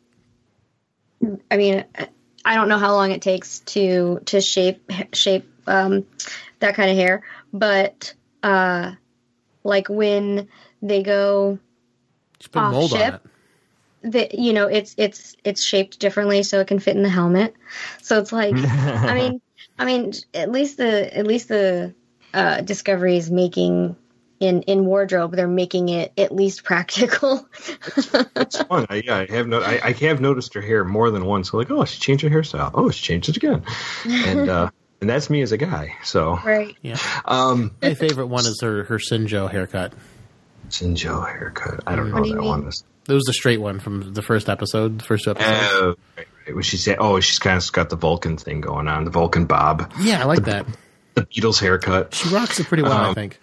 I mean, I don't know how long it takes to to shape shape um, that kind of hair, but uh, like when they go, Just put Off mold on ship. it. the you know it's it's it's shaped differently so it can fit in the helmet. So it's like, I mean, I mean, at least the at least the uh, Discovery is making. In, in wardrobe, they're making it at least practical. it's fun. I, yeah, I have no. I, I have noticed her hair more than once. So like, oh, she changed her hairstyle. Oh, she changed it again, and uh, and that's me as a guy. So Right. Yeah, um, my favorite one is her her Sinjo haircut. Shinjo haircut. I don't know What do that you mean? one is. It was the straight one from the first episode, the first two episodes. Oh, right, right. When she said, "Oh, she's kind of got the Vulcan thing going on, the Vulcan bob, Yeah, I like that. the Beatles haircut." She rocks it pretty well, I Um, think.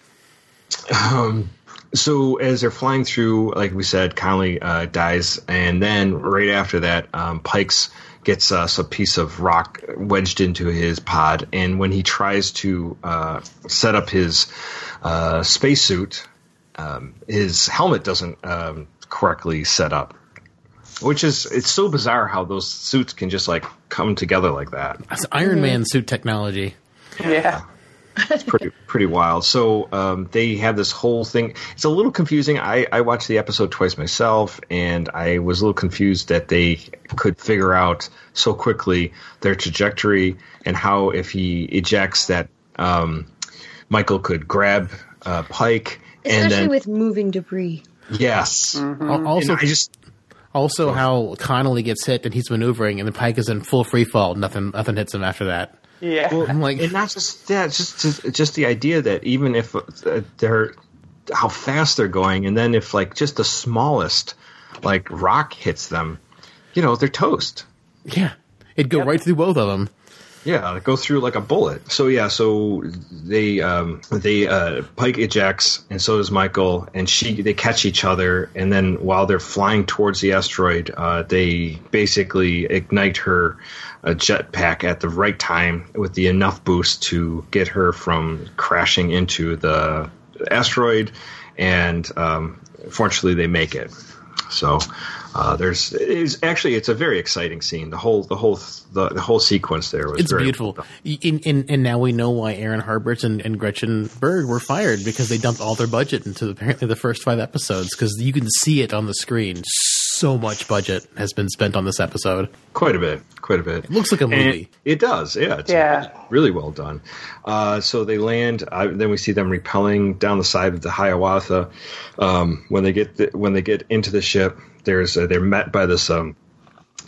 Um, so as they're flying through, like we said, Connolly uh, dies, and then right after that, um, Pikes gets us a piece of rock wedged into his pod, and when he tries to uh, set up his uh, spacesuit, um, his helmet doesn't um, correctly set up. Which is, it's so bizarre how those suits can just like come together like that. That's Iron Man suit technology. yeah. It's pretty pretty wild. So um, they have this whole thing. It's a little confusing. I, I watched the episode twice myself, and I was a little confused that they could figure out so quickly their trajectory and how if he ejects that um, Michael could grab uh, Pike and Especially then with moving debris. yes. Al- Also, And I just also how Connolly gets hit and he's maneuvering, and the Pike is in full free fall. Nothing, nothing hits him after that. Yeah. I'm like, and not just that, just just, just the idea that even if uh, they're how fast they're going, and then if like just the smallest like rock hits them, you know, they're toast. yeah, it'd go right through both of them. Yeah, go through like a bullet. So yeah, so they um, they uh, Pike ejects, and so does Michael, and she they catch each other, and then while they're flying towards the asteroid, uh, they basically ignite her a jetpack at the right time with the enough boost to get her from crashing into the asteroid, and um, fortunately they make it. So uh, there's it's actually it's a very exciting scene. The whole the whole the, the whole sequence there was It's very beautiful. well done. In, in, and now we know why Aaron Harbert and, and Gretchen Berg were fired, because they dumped all their budget into apparently the first five episodes, because you can see it on the screen. So much budget has been spent on this episode. Quite a bit, quite a bit. It looks like a movie. It does, yeah. It's Yeah. really well done. Uh, so they land. Uh, then we see them repelling down the side of the Hiawatha. Um, when they get the, when they get into the ship, there's uh, they're met by this um,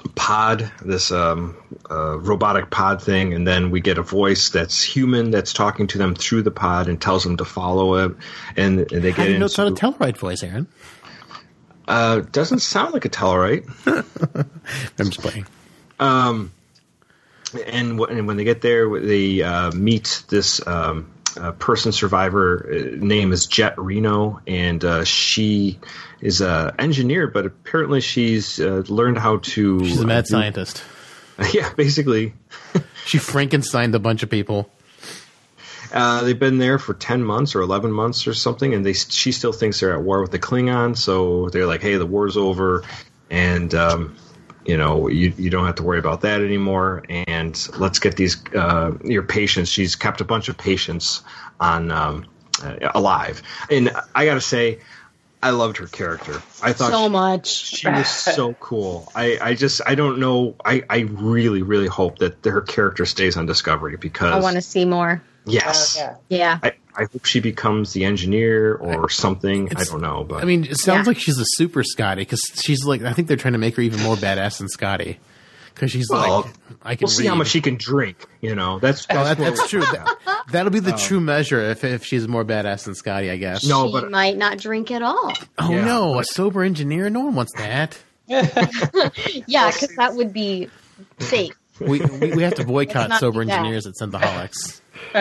pod, this um, uh, robotic pod thing, and then we get a voice that's human that's talking to them through the pod and tells them to follow it, and, and they How get do you know it's into, not a Telluride voice, Aaron? uh, doesn't sound like a Telluride. I'm just playing. Um, and, w- and when they get there, they uh, meet this um, uh, person survivor. Uh, name is Jet Reno, and uh, she is an engineer, but apparently she's uh, learned how to. She's a mad uh, do- scientist. Yeah, basically. She Frankensteined a bunch of people. Uh, they've been there for ten months or eleven months or something, and they she still thinks they're at war with the Klingons. So they're like, "Hey, the war's over, and um, you know, you you don't have to worry about that anymore. And let's get these uh, your patients." She's kept a bunch of patients on um, uh, alive, and I got to say, I loved her character. I thought So she, much. she was so cool. I, I just I don't know. I, I really really hope that her character stays on Discovery because I want to see more. yes. Oh, yeah. Yeah. I, I hope she becomes the engineer or something. I It's- don't know, but I mean, it sounds Yeah. like she's a super Scotty because she's like. I think they're trying to make her even more badass than Scotty because she's Well, like. I can we'll see read. how much she can drink. You know, that's Oh, that, that's, that's true. That, that'll be the Oh. true measure if if she's more badass than Scotty, I guess. No, she but- might not drink at all. Oh Yeah, no, but- a sober engineer? No one wants that. Yeah, because that would be fake. We we, we have to boycott not sober do that. engineers at Synthaholics.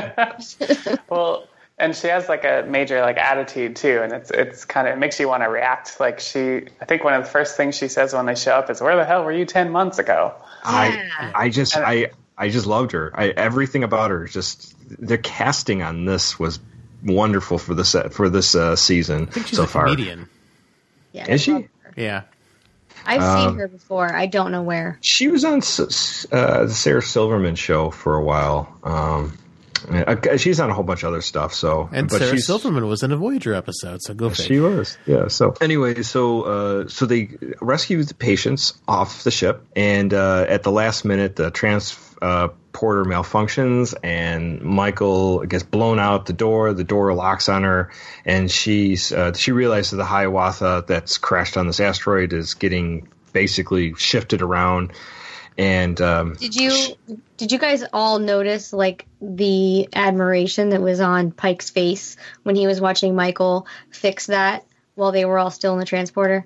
Well, and she has like a major like attitude too, and it's it's kind of it makes you want to react. Like she, I think one of the first things she says when they show up is, "Where the hell were you ten months ago?" I Yeah. I just I I just loved her. I, everything about her, just the casting on this was wonderful for this for this uh, season I think she's so a far. comedian. Yeah, Is she? love her. Yeah. I've Um, seen her before. I don't know where. She was on S- uh, the Sarah Silverman show for a while. Um, uh, she's on a whole bunch of other stuff. So, And but Sarah she's, Silverman was in a Voyager episode, so go She figure. was, yeah. So anyway, so uh, so they rescue the patients off the ship, and uh, at the last minute, the transporter malfunctions, and Michael gets blown out the door. The door locks on her, and she's uh, she realizes the Hiawatha that's crashed on this asteroid is getting basically shifted around. And um, Did you did you guys all notice like the admiration that was on Pike's face when he was watching Michael fix that while they were all still in the transporter?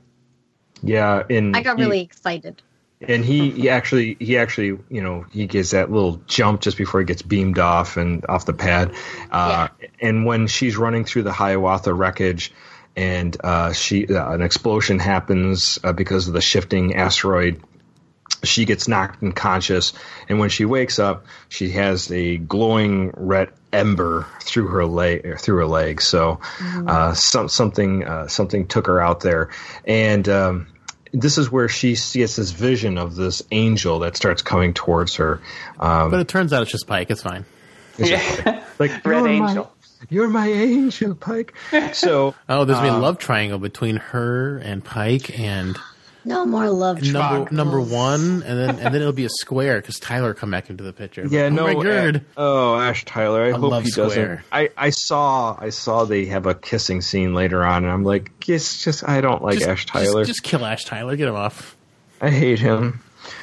yeah, and I got he- really excited. And he, he actually, he actually, you know, he gets that little jump just before he gets beamed off and off the pad. Uh, And when she's running through the Hiawatha wreckage, and uh, she, uh, an explosion happens uh, because of the shifting asteroid, she gets knocked unconscious. And when she wakes up, she has a glowing red ember through her leg, through her leg. So uh, some, something, uh, something took her out there, and. Um, This is where she gets this vision of this angel that starts coming towards her. Um, But it turns out it's just Pike. It's fine. Yeah, like Red "You're Angel. my, you're my angel, Pike. So Oh, there's been a Uh, love triangle between her and Pike and No more love number triangles. number one, and then and then it'll be a square because Tyler come back into the picture. yeah, oh no, my god. uh, oh Ash Tyler, I A hope love he doesn't. square. I, I saw I saw they have a kissing scene later on, and I'm like, it's just I don't like just, Ash Tyler. Just, just kill Ash Tyler. Get him off. I hate him.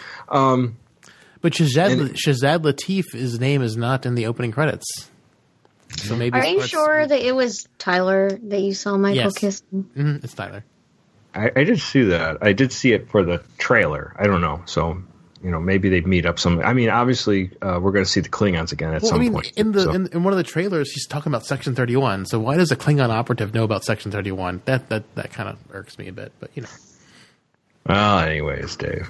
Um, But Shazad, And- Shazad Latif's name is not in the opening credits. So maybe Are you it's- sure that it was Tyler that you saw Michael Yes. kissing? Mhm, it's Tyler. I, I did see that. I did see it for the trailer. I don't know. So, you know, maybe they meet up some. I mean, obviously, uh, we're going to see the Klingons again at Well, some I mean, point. in the so. in, in one of the trailers, he's talking about Section thirty-one. So why does a Klingon operative know about Section thirty-one? That that that kind of irks me a bit. But you know, Well, anyways, Dave.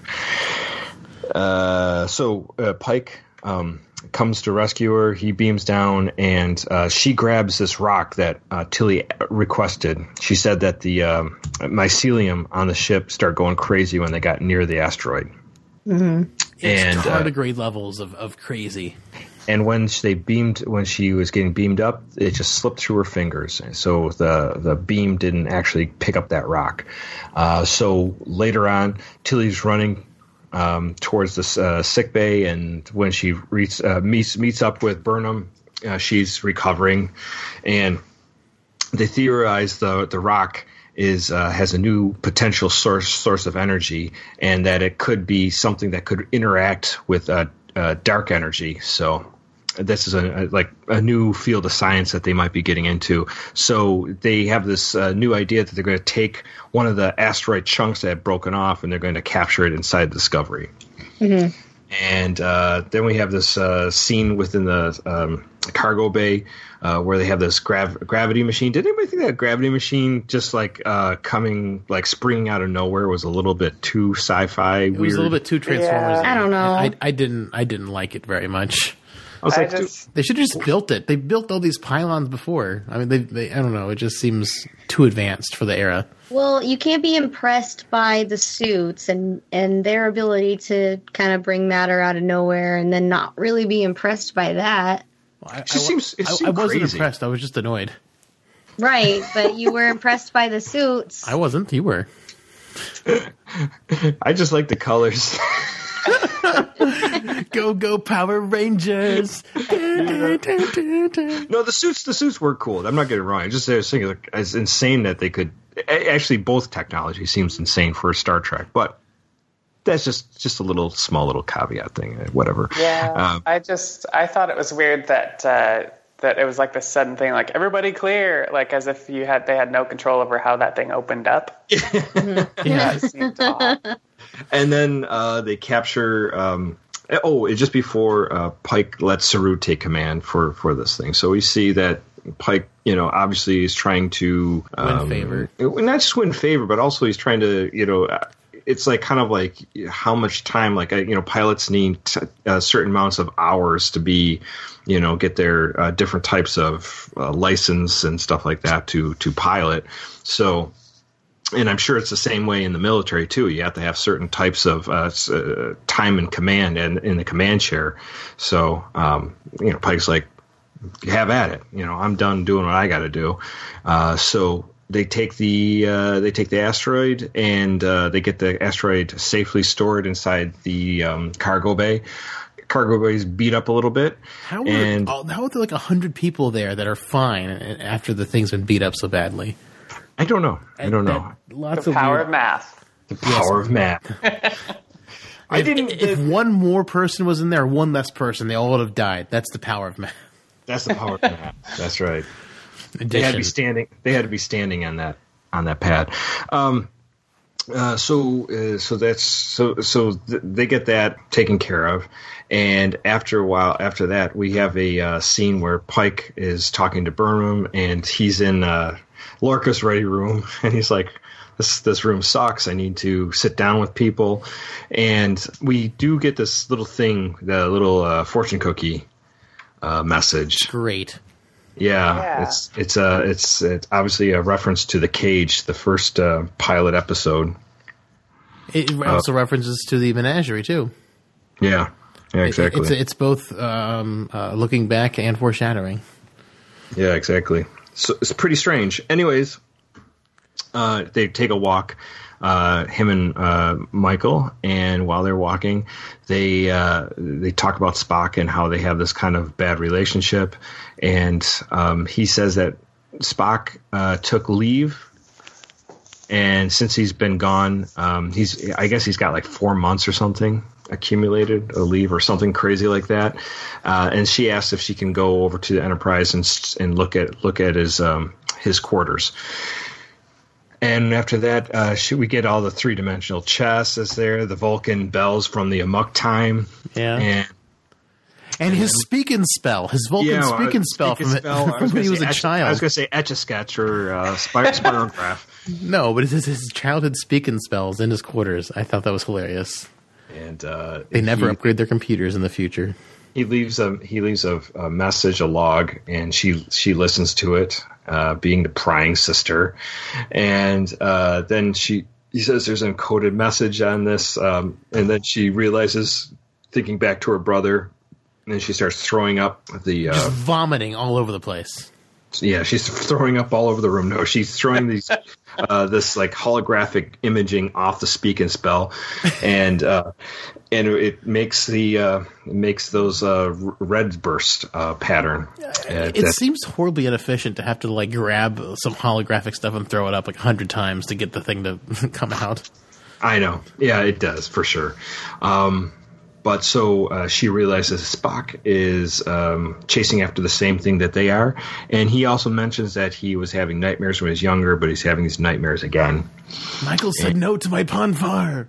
Uh, so uh, Pike um, comes to rescue her. He beams down, and uh, she grabs this rock that uh, Tilly requested. She said that the um, mycelium on the ship started going crazy when they got near the asteroid. it's And, uh, tardigrade levels of, of crazy. And when they beamed, when she was getting beamed up, it just slipped through her fingers. So the the beam didn't actually pick up that rock. Uh, so later on, Tilly's running um, towards the uh, sick bay, and when she reach, uh, meets meets up with Burnham, uh, she's recovering, and they theorize the the rock is uh, has a new potential source source of energy, and that it could be something that could interact with uh, uh, dark energy. So this is a, a like a new field of science that they might be getting into. So they have this uh, new idea that they're going to take one of the asteroid chunks that have broken off, and they're going to capture it inside Discovery. Mm-hmm. And uh, then we have this uh, scene within the um, cargo bay uh, where they have this grav- gravity machine. Did anybody think that gravity machine just like uh, coming, like springing out of nowhere was a little bit too sci-fi? It weird? was a little bit too Transformers. Yeah. I don't know. I, I didn't. I didn't like it very much. I was I like, dude, just, They should have just built it. They built all these pylons before. I mean, they, they. I don't know. It just seems too advanced for the era. Well, you can't be impressed by the suits and, and their ability to kind of bring matter out of nowhere and then not really be impressed by that. Well, I, It just I, seems- it I, seemed I wasn't crazy. impressed. I was just annoyed. Right, but you were impressed by the suits. I wasn't. You were. I just like the colors. Go go Power Rangers! No, the suits the suits were cool. I'm not getting it wrong. I just I was thinking like, it's insane that they could. Actually, both technology seems insane for Star Trek, but that's just just a little small little caveat thing. Whatever. yeah, Um, I just I thought it was weird that uh, that it was like this sudden thing, like everybody clear, like as if you had they had no control over how that thing opened up. Yeah. It seemed odd. And then uh, they capture. Um, oh, it's just before uh, Pike lets Saru take command for, for this thing. So we see that Pike, you know, obviously is trying to um, Win favor. Not just win favor, but also he's trying to, you know, it's like kind of like how much time, like, you know, pilots need t- uh, certain amounts of hours to be, you know, get their uh, different types of uh, license and stuff like that to to pilot. So. And I'm sure it's the same way in the military, too. You have to have certain types of uh, uh, time in command and in the command chair. So, um, you know, Pike's like, have at it. You know, I'm done doing what I got to do. Uh, so they take the uh, they take the asteroid and uh, they get the asteroid safely stored inside the um, cargo bay. Cargo bay is beat up a little bit. How are, and oh, how are there like a hundred people there that are fine after the thing's been beat up so badly? I don't know. I don't know. That- lots The of power weird- of math. The power of math. I If, didn't. if one more person was in there, one less person, they all would have died. That's the power of math. That's the power of math. That's right. They had to Addition. be standing. They had to be standing on that on that pad. Um, uh, so uh, so that's so so th- they get that taken care of, and after a while, after that, we have a uh, scene where Pike is talking to Burnham, and he's in uh, Lorca's ready room, and he's like, This this room sucks. I need to sit down with people, and we do get this little thing, the little uh, fortune cookie uh, message. Great. Yeah, Yeah. it's it's a it's it's obviously a reference to The Cage, the first uh, pilot episode. It also references to the menagerie too. Yeah, yeah, exactly. It's it's both um, uh, looking back and foreshadowing. Yeah, exactly. So it's pretty strange. Anyways, uh, they take a walk, uh, him and uh, Michael, and while they're walking, they uh, they talk about Spock and how they have this kind of bad relationship. And um, he says that Spock uh, took leave, and since he's been gone, um, he's I guess he's got like four months or something accumulated a leave or something crazy like that. Uh, and she asks if she can go over to the Enterprise and and look at look at his um, his quarters. And after that, uh, she, we get all the three dimensional chess is there, the Vulcan bells from the Amok time, Yeah. and And his speaking spell, his Vulcan yeah, speaking uh, spell speaking from, spell, I from when he gonna was say a etch- child. I was going to say Etch a Sketch or uh, spir- Spirograph. No, but it's his, his childhood speaking spells in his quarters. I thought that was hilarious. And uh, They never he, upgrade their computers in the future. he leaves a he leaves a, a message, a log, and she she listens to it, uh, being the prying sister, and uh, then she he says there's an encoded message on this, um, and then she realizes, thinking back to her brother, and then she starts throwing up the Just uh, vomiting all over the place. Yeah, she's throwing up all over the room. No, she's throwing these uh, this like holographic imaging off the speak and spell, and uh, and it makes the uh, it makes those uh, red burst uh, pattern. It that, seems horribly inefficient to have to like grab some holographic stuff and throw it up like a hundred times to get the thing to come out. I know. Yeah, it does for sure. Um, But so uh, she realizes Spock is um, chasing after the same thing that they are. And he also mentions that he was having nightmares when he was younger, but he's having these nightmares again. Michael said and, no to my Ponfar.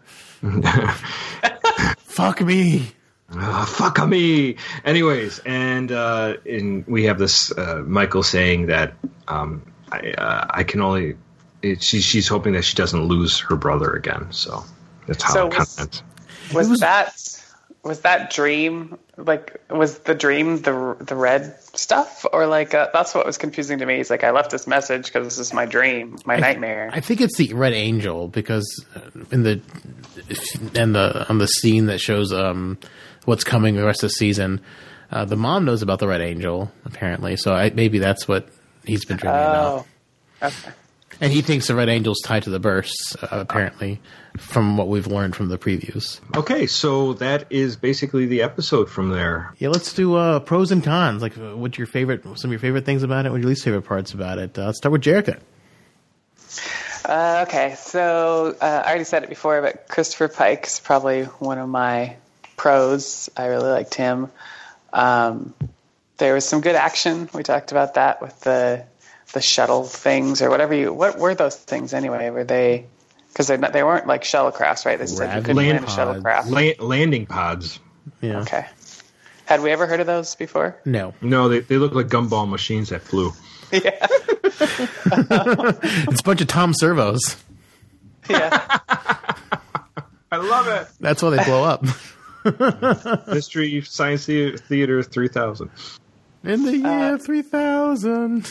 Fuck me. Uh, fuck me. Anyways, and, uh, and we have this uh, Michael saying that um, I, uh, I can only... It, she, she's hoping that she doesn't lose her brother again. So that's how so it was, kind of ends. Was, was that... Was that dream, like, was the dream the the red stuff? Or, like, uh, that's what was confusing to me. He's like, I left this message because this is my dream, my I, nightmare. I think it's the Red Angel because in the in the on the scene that shows um, what's coming the rest of the season, uh, the mom knows about the Red Angel, apparently. So I, maybe that's what he's been dreaming oh, about. Okay. And he thinks the Red Angel's tied to the bursts, uh, apparently, from what we've learned from the previews. Okay, so that is basically the episode from there. Yeah, let's do uh, pros and cons. Like, uh, what's your favorite? Some of your favorite things about it? What are your least favorite parts about it? Uh, let's start with Jerica. Uh, okay, so uh, I already said it before, but Christopher Pike's probably one of my pros. I really liked him. Um, there was some good action. We talked about that with the the shuttle things or whatever you. What were those things anyway? Were they? Because they they weren't like shuttlecrafts, right? They said you couldn't land a shuttlecraft. La- landing pods. Yeah. Okay. Had we ever heard of those before? No. No, they they look like gumball machines that flew. Yeah. It's a bunch of Tom Servos. Yeah. I love it. That's why they blow up. Mystery Science Theater three thousand. In the year uh, three thousand.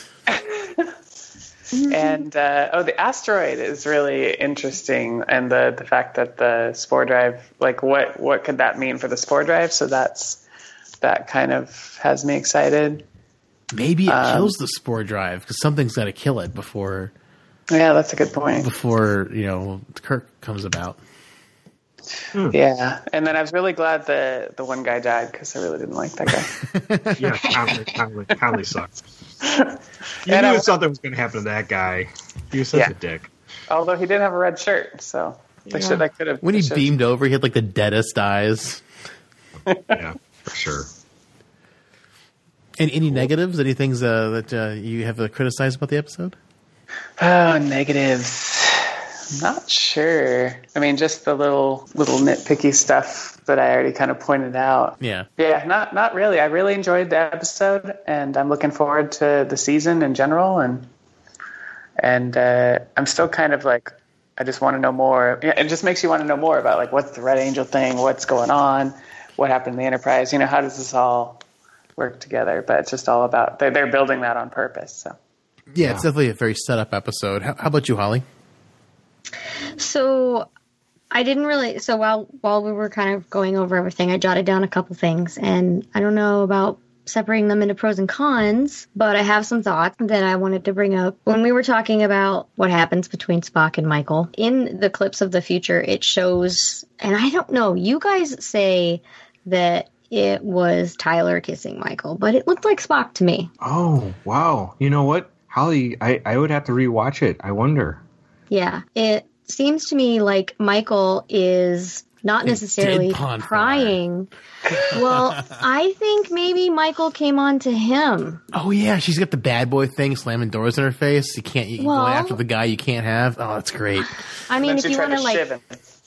And uh, oh, the asteroid is really interesting, and the the fact that the spore drive, like what what could that mean for the spore drive? So that's that kind of has me excited. Maybe it um, kills the spore drive because something's got to kill it before. Yeah, that's a good point. Before you know Kirk comes about. Hmm. Yeah, and then I was really glad the the one guy died because I really didn't like that guy. Yeah, Conley, Conley, Conley sucks. You And knew I, something was going to happen to that guy. He was such Yeah. a dick. although he did have a red shirt, so they Yeah. should I could have. When he they should- beamed over, he had like the deadest eyes. Yeah, for sure. And any negatives? Any things uh, that uh, you have uh, criticized about the episode? Oh, negatives. Not sure. I mean, just the little little nitpicky stuff that I already kind of pointed out. Yeah. Yeah, not not really. I really enjoyed the episode, and I'm looking forward to the season in general. And and uh, I'm still kind of like, I just want to know more. Yeah, it just makes you want to know more about like what's the Red Angel thing, what's going on, what happened in the Enterprise. You know, how does this all work together? But it's just all about they're they're building that on purpose. So Yeah, it's definitely a very set up episode. How, how about you, Holly? So I didn't really. So while while we were kind of going over everything, I jotted down a couple things, and I don't know about separating them into pros and cons, but I have some thoughts that I wanted to bring up. When we were talking about what happens between Spock and Michael, in the clips of the future, it shows, and I don't know, you guys say that it was Tyler kissing Michael, but it looked like Spock to me. Oh, wow. You know what? Holly, I, I would have to rewatch it. I wonder. Yeah, it seems to me like Michael is not necessarily prying. Well, I think maybe Michael came on to him. Oh, yeah. She's got the bad boy thing slamming doors in her face. You can't you Well- go after the guy you can't have. Oh, that's great. I mean, then if she you tried want to to shiv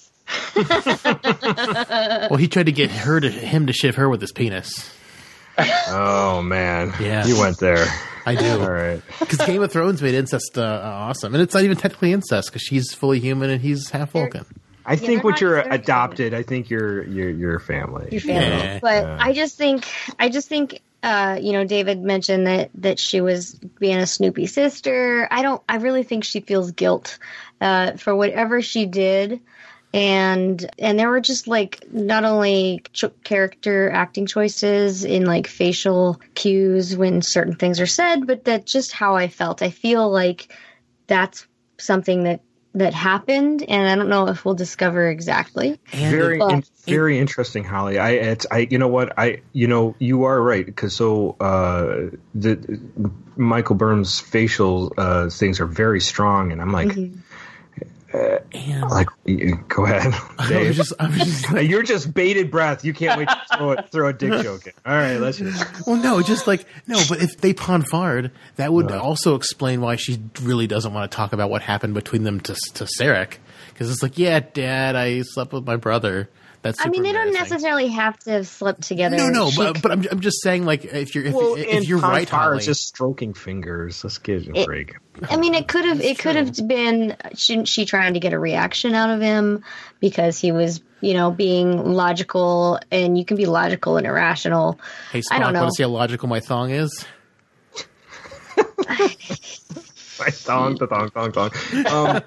like, him. Well, he tried to get her to him to shiv her with his penis. Oh, man. Yeah. You went there. I do. All right. Because Game of Thrones made incest uh, awesome. And it's not even technically incest because she's fully human and he's half Vulcan. I think they're when not- you're they're adopted, I think you're you're your family. your family. Yeah. But Yeah. I just think, I just think, uh, you know, David mentioned that that she was being a Snoopy sister. I don't. I really think she feels guilt uh, for whatever she did And and there were just like not only ch- character acting choices in like facial cues when certain things are said, but that just how I felt. I feel like that's something that that happened, and I don't know if we'll discover exactly. Very, But- in, very interesting, Holly. I, it's, I, you know what, I, you know, you are right because so uh, the Michael Burnham's facial uh, things are very strong, and I'm like, Mhm. uh, And like, go ahead, I Dave. was just, I was just You're just bated breath. You can't wait to throw a, throw a dick joke in. All right, let's just. well, no, just like no, but if they ponfarred, that would also explain why she really doesn't want to talk about what happened between them to to Sarek, because it's like, yeah, Dad, I slept with my brother. That's I mean, they super don't embarrassing. necessarily have to have slept together. No, no, She but, but I'm I'm just saying, like, if you're if, Well, if, and you're right, Ponfar Holly, is just stroking fingers. Let's give it a It- break. I mean, it could have it could have been shouldn't she trying to get a reaction out of him because he was, you know, being logical, and you can be logical and irrational. hey, I Spock, don't know. want to see how logical my thong is? My thong, the thong, thong, thong. Um,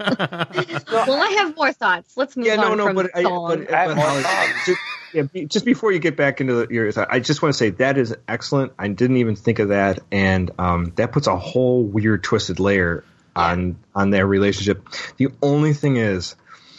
Well, I have more thoughts. Let's move yeah, no, on no, from but, I, song. but, I have but more Holly, thoughts. just, yeah, be- just before you get back into the, your thought, I just want to say that is excellent. I didn't even think of that, and um, that puts a whole weird, twisted layer on on their relationship. The only thing is,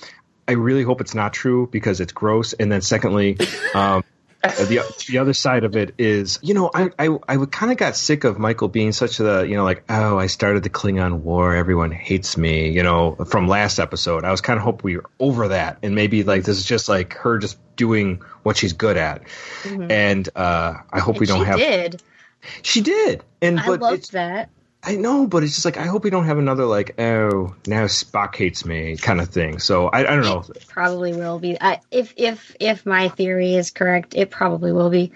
I really hope it's not true because it's gross. And then, secondly, um, the the other side of it is, you know, I I, I kind of got sick of Michael being such a, you know, like, oh, I started the Klingon War, everyone hates me, you know, from last episode. I was kind of hoping we were over that, and maybe like this is just like her just doing what she's good at, and uh, I hope we And don't she have. did. She did, and I but loved it's, that. I know, but it's just like I hope we don't have another like, oh, now Spock hates me kind of thing. So I, I don't know. It probably will be. I, if if if my theory is correct, it probably will be.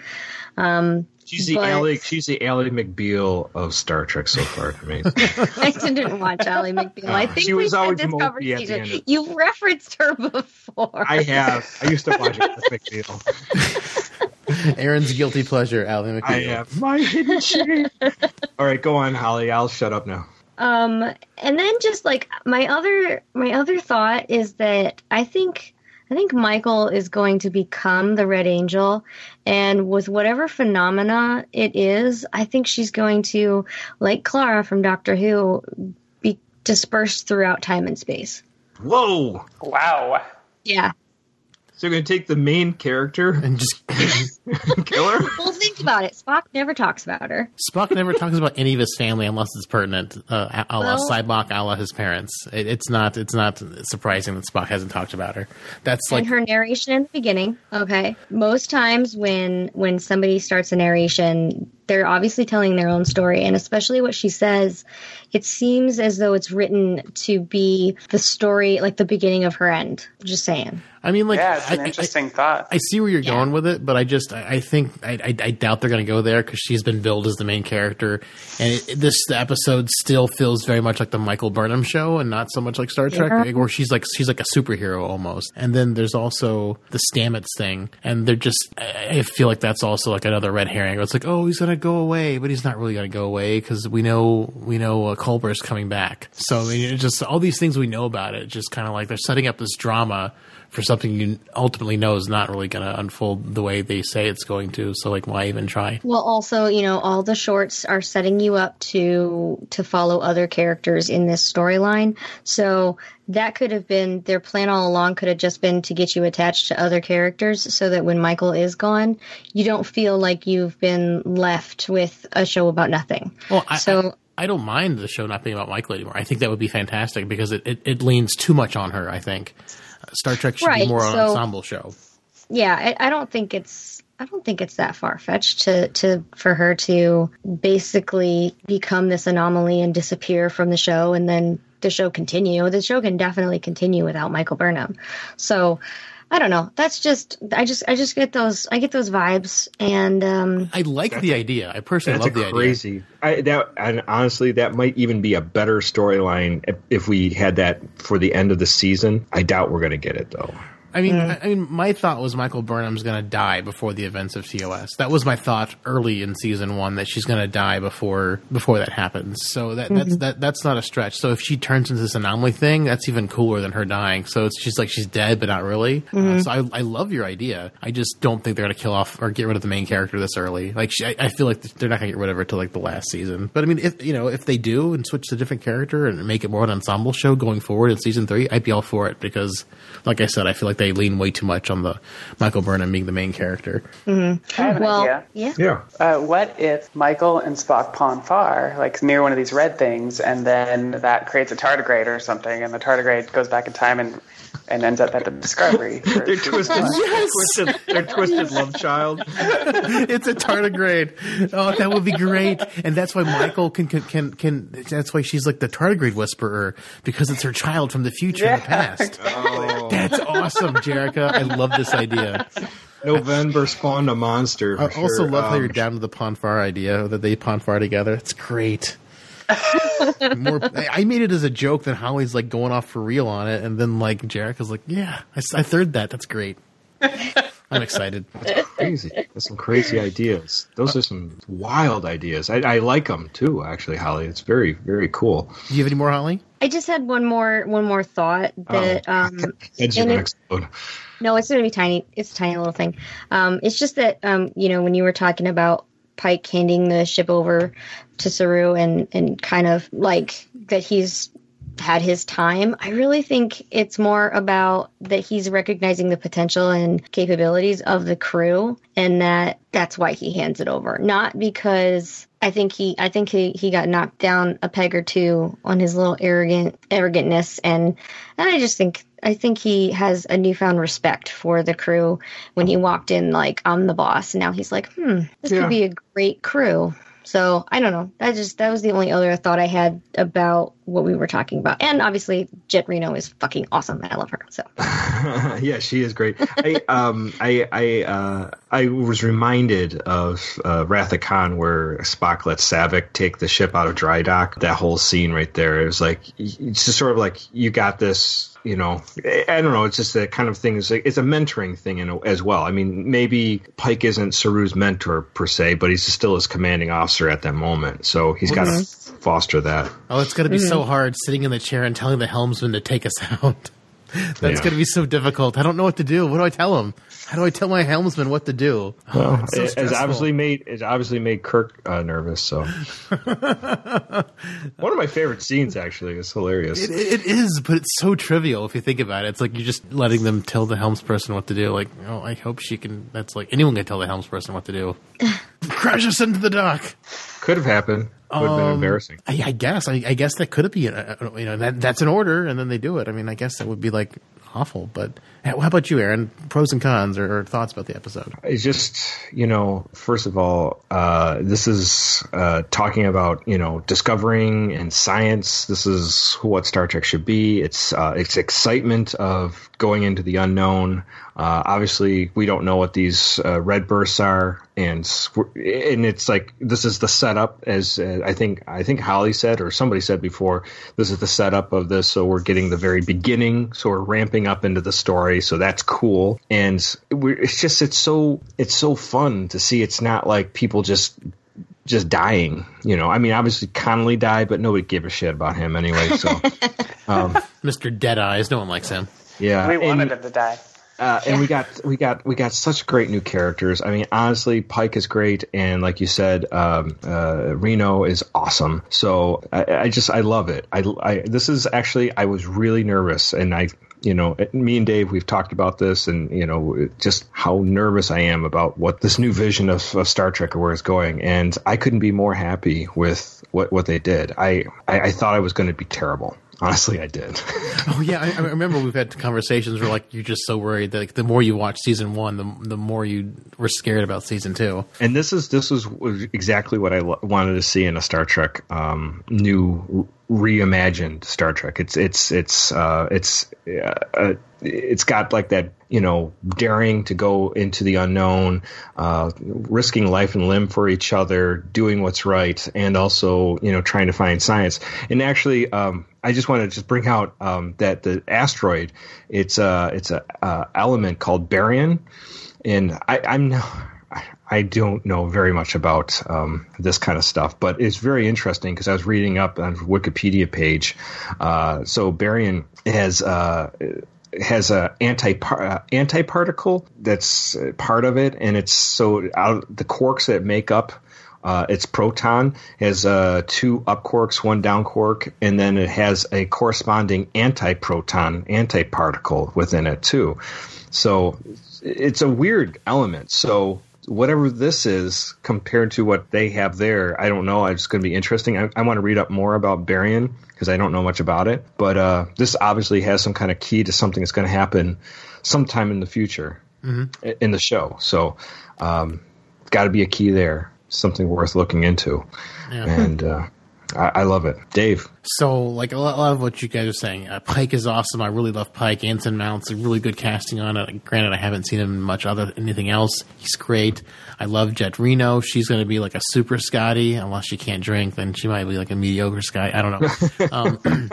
Um, She's the but- Ally, she's the Ally McBeal of Star Trek so far to me. I didn't watch Ally McBeal. I think She we was had always this mopey at the conversation. end of- You referenced her before. I have. I used to watch it with McBeal. Aaron's guilty pleasure, Alan McBeal. I have my hidden shame. All right, go on, Holly. I'll shut up now. Um, and then just like my other my other thought is that I think I think Michael is going to become the Red Angel, and with whatever phenomena it is, I think she's going to, like Clara from Doctor Who, be dispersed throughout time and space. Whoa! Wow. Yeah. So you're going to take the main character, And just kill her? Well, think about it. Spock never talks about her. Spock never talks about any of his family unless it's pertinent, uh, a la Well- Cybok, a la his parents. It, it's not. It's not surprising that Spock hasn't talked about her. That's like And her narration in the beginning, okay. Most times when when somebody starts a narration, they're obviously telling their own story, and especially what she says, it seems as though it's written to be the story, like the beginning of her end. Just saying. I mean, like Yeah, it's an I- I- interesting thought. I see where you're Yeah. going with it, but I just I, I think I, I, I doubt they're going to go there because she's been billed as the main character, and it, it- this episode still feels very much like the Michael Burnham show, and not so much like Star Trek, Yeah. like, where she's like she's like a superhero almost. And then there's also the Stamets thing, and they're just I I feel like that's also like another red herring. It's like, oh, he's going to go away, but he's not really going to go away because we know we know uh, Culber's coming back. So I mean, it's just all these things we know about it, just kind of like they're setting up this drama for something you ultimately know is not really going to unfold the way they say it's going to. So, like, why even try? Well, also, you know, all the shorts are setting you up to to follow other characters in this storyline. So that could have been their plan all along. Could have just been to get you attached to other characters, so that when Michael is gone, you don't feel like you've been left with a show about nothing. Well, I, So- I, I don't mind the show not being about Michael anymore. I think that would be fantastic because it, it, it leans too much on her, I think. Uh, Star Trek should be Right, more an so- ensemble show. Yeah, I, I don't think it's I don't think it's that far fetched to, to for her to basically become this anomaly and disappear from the show, and then the show continue. The show can definitely continue without Michael Burnham. So I don't know. That's just I just I just get those I get those vibes, and um, I like the idea. I personally That's love a the idea. crazy. I, that and honestly, that might even be a better storyline if, if we had that for the end of the season. I doubt we're going to get it though. I mean, mm. I, I mean, my thought was Michael Burnham's going to die before the events of T O S. That was my thought early in season one, that she's going to die before before that happens. So that mm-hmm. that's that that's not a stretch. So if she turns into this anomaly thing, that's even cooler than her dying. So it's just like she's dead, but not really. Mm-hmm. Uh, so I, I love your idea. I just don't think they're going to kill off or get rid of the main character this early. Like she, I, I feel like they're not going to get rid of her till like the last season. But I mean, if you know, if they do and switch to a different character and make it more an ensemble show going forward in season three, I'd be all for it because, like I said, I feel like they lean way too much on the Michael Burnham being the main character. Mm-hmm. I have an well, idea. Yeah. Yeah. Uh, what if Michael and Spock pawn far, like near one of these red things, and then that creates a tardigrade or something, and the tardigrade goes back in time and and ends up at the Discovery. They're twisted, yes! twisted. They're twisted love child. It's a tardigrade. Oh, that would be great. And that's why Michael can can can. can that's why she's like the tardigrade whisperer, because it's her child from the future yeah, and the past. Exactly. Oh. That's awesome, Jerica. I love this idea. November spawned a monster. I also sure. love um, how you're down to the Ponfar idea that they Ponfar together. It's great. More, I made it as a joke that Holly's like going off for real on it, and then like Jerica's like, "Yeah, I, I third that. That's great." I'm excited. Crazy. That's some crazy ideas. Those are some wild ideas. I, I like them too, actually, Holly. It's very, very cool. Do you have any more, Holly? I just had one more one more thought that oh. um Edge and of it, explode. No, it's gonna be tiny. It's a tiny little thing. Um, it's just that um, you know, when you were talking about Pike handing the ship over to Saru and and kind of like that he's had his time, I really think it's more about that he's recognizing the potential and capabilities of the crew, and that that's why he hands it over. Not because I think he I think he, he got knocked down a peg or two on his little arrogant arrogantness, and and I just think I think he has a newfound respect for the crew when he walked in like, I'm the boss, and now he's like, hmm, this Yeah. could be a great crew. So I don't know. That just that was the only other thought I had about what we were talking about. And obviously, Jet Reno is fucking awesome. I love her. So yeah, she is great. I um I I uh, I was reminded of uh, Wrath of Khan, where Spock lets Saavik take the ship out of dry dock. That whole scene right there. It was like, it's just sort of like, you got this. You know, I don't know. It's just that kind of thing. It's, like, it's a mentoring thing in a, as well. I mean, maybe Pike isn't Saru's mentor per se, but he's still his commanding officer at that moment. So he's got to mm-hmm. foster that. Oh, it's going to be mm-hmm. so hard sitting in the chair and telling the helmsman to take us out. That's yeah. going to be so difficult. I don't know what to do. What do I tell him? How do I tell my helmsman what to do? Oh, well, it's so it, it's obviously made it's obviously made Kirk uh, nervous. So one of my favorite scenes, actually, is hilarious. It, it is, but it's so trivial if you think about it. It's like you're just letting them tell the helmsperson what to do. Like, oh, I hope she can. That's like anyone can tell the helmsperson what to do. Crash us into the dock. Could have happened. Would have been um, embarrassing. I, I guess. I, I guess that could be. A, you know, that that's an order, and then they do it. I mean, I guess that would be like awful. But how about you, Aaron? Pros and cons, or, or thoughts about the episode? It's just, you know, first of all, uh, this is uh, talking about, you know, discovering and science. This is what Star Trek should be. It's uh, it's excitement of going into the unknown. Uh, obviously, we don't know what these uh, red bursts are, and and it's like, this is the setup. As uh, I think I think Holly said, or somebody said before, this is the setup of this. So we're getting the very beginning. So we're ramping up into the story. So that's cool, and we're, it's just it's so it's so fun to see. It's not like people just. just dying, you know. I mean, obviously Connolly died, but nobody gave a shit about him anyway. So, um, Mister Dead Eyes, no one likes him. Yeah, we wanted and, him to die. Uh, and we got we got we got such great new characters. I mean, honestly, Pike is great, and like you said, um, uh, Reno is awesome. So I, I just I love it. I, I this is actually I was really nervous, and I. You know, me and Dave, we've talked about this, and, you know, just how nervous I am about what this new vision of, of Star Trek or where it's going. And I couldn't be more happy with what, what they did. I, I, I thought I was going to be terrible. Honestly, I did. Oh, yeah. I, I remember we've had conversations where, like, you're just so worried that, like, the more you watch season one, the the more you were scared about season two. And this is this is exactly what I lo- wanted to see in a Star Trek um, new reimagined Star Trek. It's it's it's uh, it's uh, it's got like that, you know, daring to go into the unknown, uh, risking life and limb for each other, doing what's right, and also, you know, trying to find science. And actually, um, I just want to just bring out um, that the asteroid, it's a it's a uh, element called barium, and I, I'm no. I don't know very much about um, this kind of stuff, but it's very interesting because I was reading up on the Wikipedia page. Uh, so barium has uh, has a anti uh, antiparticle that's part of it, and it's so out the quarks that make up uh, its proton has uh, two up quarks, one down quark, and then it has a corresponding antiproton antiparticle within it too. So it's a weird element. So whatever this is compared to what they have there, I don't know. It's going to be interesting. I, I want to read up more about barium because I don't know much about it. But uh, this obviously has some kind of key to something that's going to happen sometime in the future mm-hmm. in the show. So um, got to be a key there, something worth looking into. Yeah. And uh, I, I love it. Dave. So, like a lot, a lot of what you guys are saying, uh, Pike is awesome. I really love Pike. Anson Mount's a really good casting on it. Granted, I haven't seen him much other anything else. He's great. I love Jet Reno. She's going to be like a super Scotty, unless she can't drink. Then she might be like a mediocre Scotty. I don't know. Um,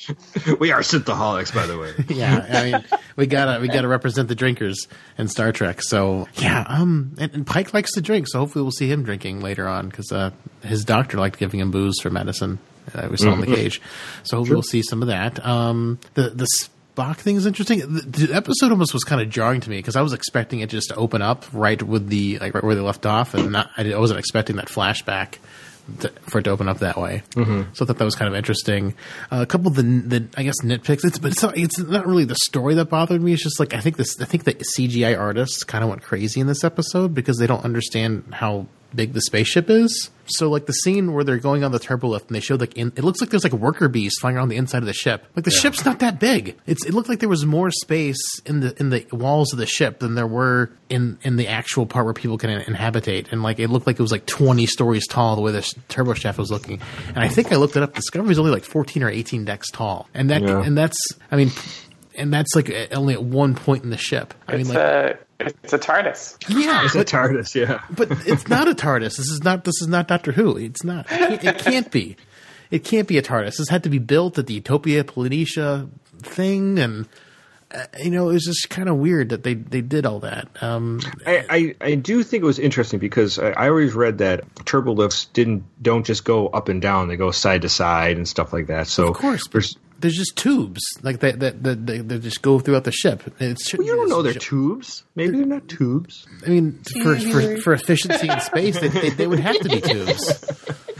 we are synthaholics, by the way. Yeah, I mean, we gotta we gotta represent the drinkers in Star Trek. So yeah, um, and, and Pike likes to drink, so hopefully we'll see him drinking later on because uh, his doctor liked giving him booze for medicine. Uh, we saw mm-hmm. in the cage, so hopefully we'll see some of that. Um, the the Spock thing is interesting. The, the episode almost was kind of jarring to me because I was expecting it just to open up right with the like right where they left off, and not, I wasn't expecting that flashback to, for it to open up that way. Mm-hmm. So I thought that was kind of interesting. Uh, a couple of the, the I guess nitpicks. It's but it's not, it's not really the story that bothered me. It's just like I think this. I think the C G I artists kind of went crazy in this episode because they don't understand how big the spaceship is. So like the scene where they're going on the turbolift and they showed like in, it looks like there's like worker bees flying around the inside of the ship. Like the yeah. ship's not that big. It's it looked like there was more space in the in the walls of the ship than there were in in the actual part where people can inhabitate. And like it looked like it was like twenty stories tall the way the turbo shaft was looking. And I think I looked it up. Discovery's only like fourteen or eighteen decks tall. And that yeah. and that's I mean and that's like only at one point in the ship. I it's mean like a- It's a TARDIS. Yeah, it's but, a TARDIS. Yeah, but it's not a TARDIS. This is not. This is not Doctor Who. It's not. It can't, it can't be. It can't be a TARDIS. This had to be built at the Utopia Planitia thing, and uh, you know, it was just kind of weird that they, they did all that. Um, I, I, I do think it was interesting because I, I always read that turbolifts didn't don't just go up and down; they go side to side and stuff like that. So of course, there's. There's just tubes like that that, that, that, that just go throughout the ship. It's, well, you don't know they're ship. tubes. Maybe they're not tubes. I mean, for for, for efficiency in space, they, they, they would have to be tubes.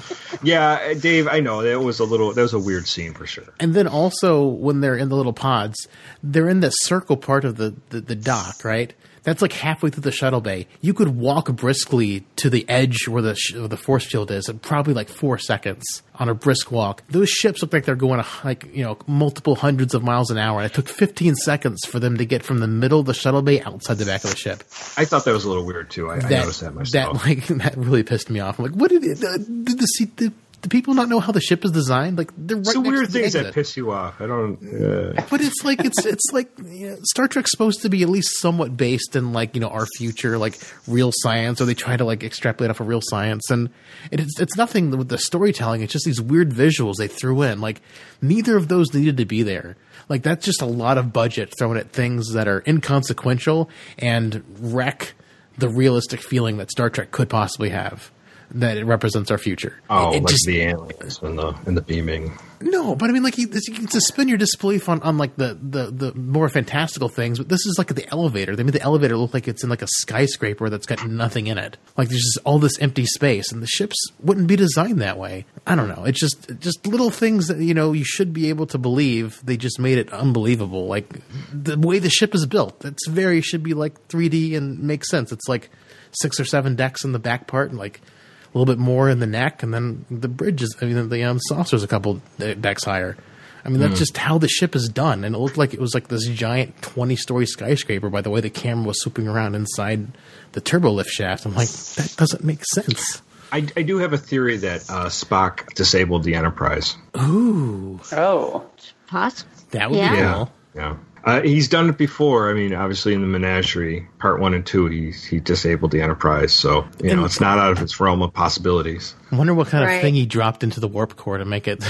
Yeah, Dave, I know that was a little that was a weird scene for sure. And then also when they're in the little pods, they're in the circle part of the, the, the dock, right? That's like halfway through the shuttle bay. You could walk briskly to the edge where the sh- where the force field is in probably like four seconds on a brisk walk. Those ships look like they're going like, you know, multiple hundreds of miles an hour. And it took fifteen seconds for them to get from the middle of the shuttle bay outside the back of the ship. I thought that was a little weird too. I, that, I noticed that myself. That like that really pissed me off. I'm like, what did it, uh, did the seat the Do people not know how the ship is designed? Like they're right so next weird to the things exit. that piss you off. I don't. Uh. But it's like it's it's like you know, Star Trek's supposed to be at least somewhat based in like you know our future, like real science, or they try to like extrapolate off of real science, and it's it's nothing with the storytelling. It's just these weird visuals they threw in. Like neither of those needed to be there. Like that's just a lot of budget thrown at things that are inconsequential and wreck the realistic feeling that Star Trek could possibly have. That it represents our future. Oh, it, it like just, the aliens and the and the beaming. No, but I mean, like you, you can suspend your disbelief on, on like the, the, the more fantastical things. But this is like the elevator. They made the elevator look like it's in like a skyscraper that's got nothing in it. Like there's just all this empty space, and the ships wouldn't be designed that way. I don't know. It's just just little things that you know you should be able to believe. They just made it unbelievable. Like the way the ship is built, it's very should be like three D and make sense. It's like six or seven decks in the back part, and like. A little bit more in the neck, and then the bridge is, I mean, the um, saucer's a couple decks higher. I mean, that's mm. just how the ship is done. And it looked like it was like this giant twenty-story skyscraper by the way the camera was swooping around inside the turbolift shaft. I'm like, that doesn't make sense. I, I do have a theory that uh, Spock disabled the Enterprise. Ooh, Oh. Possible. that would Yeah. be Yeah, cool. yeah. Uh, he's done it before. I mean, obviously in the Menagerie, part one and two, he he disabled the Enterprise. So you know, it's not out of its realm of possibilities. I wonder what kind Right. of thing he dropped into the warp core to make it.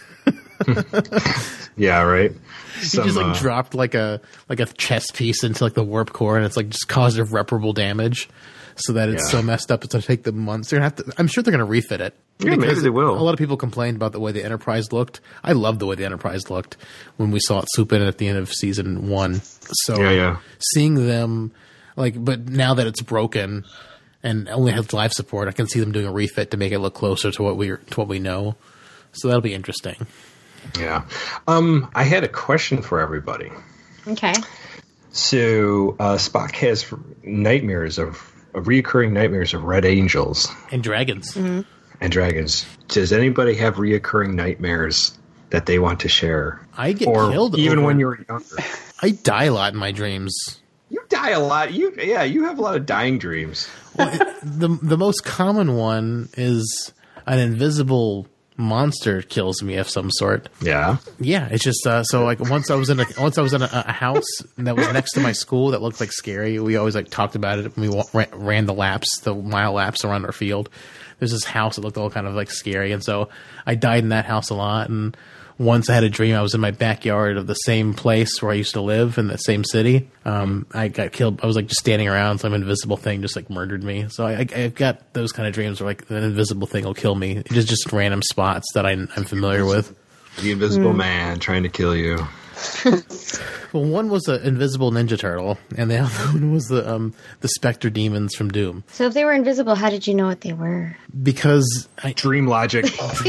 Yeah, right. He Some, just like uh, dropped like a like a chess piece into like the warp core, and it's like just caused irreparable damage, so that it's Yeah. so messed up it's gonna take them months. They're gonna have to. I'm sure they're gonna refit it. Yeah, maybe Because they will. A lot of people complained about the way the Enterprise looked. I love the way the Enterprise looked when we saw it swoop in at the end of season one. So Yeah, yeah. seeing them like, but now that it's broken and only has life support, I can see them doing a refit to make it look closer to what we to what we know. So that'll be interesting. Yeah. Um, I had a question for everybody. Okay. So uh, Spock has nightmares of, of reoccurring nightmares of red angels And dragons. Mm-hmm. and dragons. Does anybody have reoccurring nightmares that they want to share? I get Or killed even over- when you were younger? I die a lot in my dreams. You die a lot. You yeah, you have a lot of dying dreams. the the most common one is an invisible monster kills me of some sort. Yeah. Yeah, it's just uh, so like once I was in a once I was in a, a house that was next to my school that looked like scary. We always like talked about it when we wa- ran, ran the laps, the mile laps around our field. There's this house that looked all kind of like scary, and so I died in that house a lot. And once I had a dream I was in my backyard of the same place where I used to live in the same city. Um, I got killed. I was like just standing around. Some invisible thing just like murdered me. So I, I, I've got those kind of dreams where like an invisible thing will kill me. Just just random spots that I, I'm familiar with. The invisible man trying to kill you. Well, one was an invisible Ninja Turtle, and the other one was the um, the Spectre demons from Doom. So if they were invisible, how did you know what they were? Because I, Dream logic.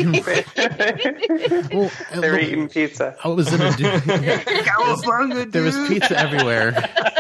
well, They're eating pizza. I was in a Doom. There was pizza everywhere.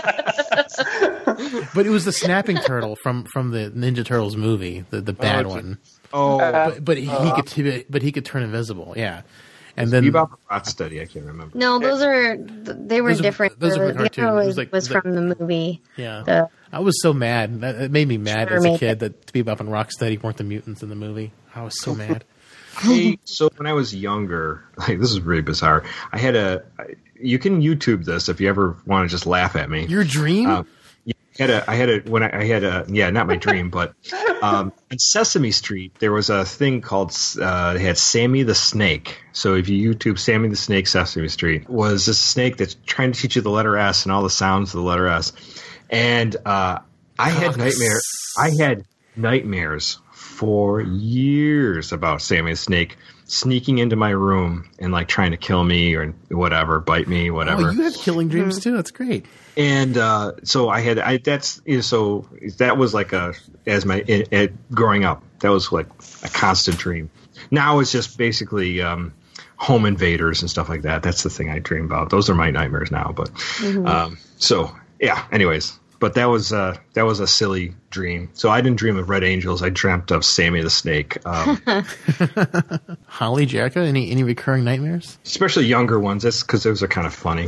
But it was the snapping turtle from, from the Ninja Turtles movie, the the bad Oh, one. Oh, But, but he, he could but he could turn invisible. Yeah, and then Bebop and Rocksteady. I can't remember. No, those are they were Those are- different. those are the, the cartoons. other It was was, like was the- from the movie. yeah, The, I was so mad. That- It made me mad Sure as a made kid that Bebop and Rocksteady weren't the mutants in the movie. I was so mad. Hey, so when I was younger, like this is really bizarre. I had a. You can YouTube this if you ever want to just laugh at me. Your dream? Uh, yeah, I had a. I had a when I, I had a. Yeah, not my dream, but um, on Sesame Street there was a thing called. Uh, they had Sammy the Snake. So if you YouTube Sammy the Snake, Sesame Street was this snake that's trying to teach you the letter S and all the sounds of the letter S. And uh, I had nightmare. I had nightmares for years about Sammy the Snake sneaking into my room and like trying to kill me or whatever, bite me, whatever. Oh, you have killing dreams too. That's great. And uh, so I had I that's you know, so that was like a as my it, it, growing up that was like a constant dream. Now it's just basically um, home invaders and stuff like that. That's the thing I dream about. Those are my nightmares now. But mm-hmm. um, so yeah. Anyways, but that was uh, that was a silly dream. So I didn't dream of red angels. I dreamt of Sammy the Snake. Um, Holly, Jerica, any any recurring nightmares? especially younger ones. That's because those are kind of funny.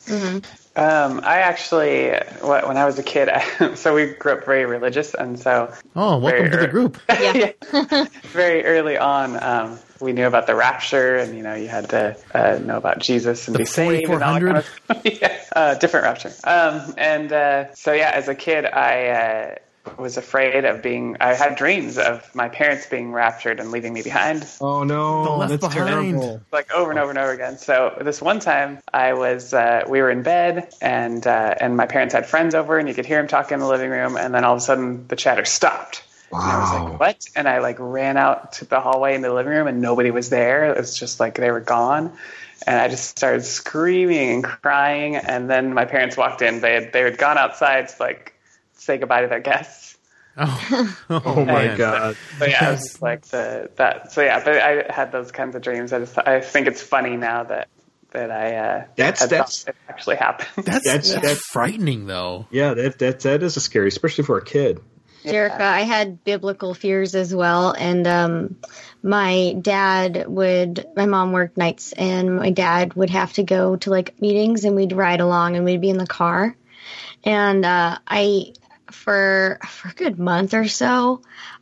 Um, I actually, wh- when I was a kid, I, so we grew up very religious, and so Oh, welcome Very to the ear- group. yeah. very early on, um, we knew about the rapture, and you know, you had to uh, know about Jesus and The be saved and all that kind of stuff. Yeah, uh, different rapture. Um, and uh, so, yeah, as a kid, I uh, was afraid of being. I had dreams of my parents being raptured and leaving me behind, Oh no, The Left that's Behind. terrible. like over and over and over again. So this one time, I was uh, we were in bed, and uh, and my parents had friends over, and you could hear them talking in the living room, and then all of a sudden, the chatter stopped. And I was Wow. like, what? And I like ran out to the hallway in the living room and nobody was there. It was just like they were gone. And I just started screaming and crying. And then my parents walked in. They had, they had gone outside to like say goodbye to their guests. Oh, Oh my man. god. So yeah, it was just like the, that. So yeah, but I had those kinds of dreams. I just, I think it's funny now that, that I, uh, That's- had that's- thought it actually happened. That's, That's- that's that's- frightening, though. Yeah, that that that is a scary, especially for a kid. Jerica, I had biblical fears as well, and um, my dad would. My mom worked nights, and my dad would have to go to like meetings, and we'd ride along, and we'd be in the car, and uh, I, for for a good month or so,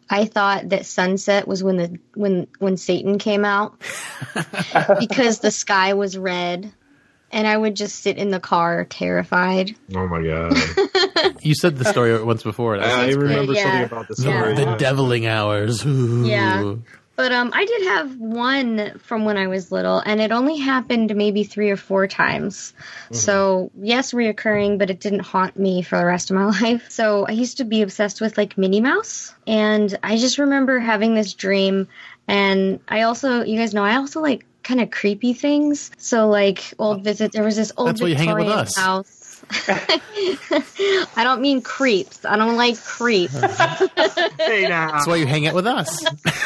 I thought that sunset was when the when when Satan came out because the sky was red, and I would just sit in the car terrified. Oh my god! You said the story once before. That's, I that's remember Yeah. something about the the, story. the yeah. deviling hours. Ooh. Yeah. But um, I did have one from when I was little, and it only happened maybe three or four times. Mm-hmm. So, yes, reoccurring, but it didn't haunt me for the rest of my life. So, I used to be obsessed with, like, Minnie Mouse, and I just remember having this dream, and I also, you guys know, I also like kind of creepy things. So, like, old visit, there was this old That's why you hang out with Victorian us. house. I don't mean creeps. I don't like creeps. Hey now. That's why you hang out with us.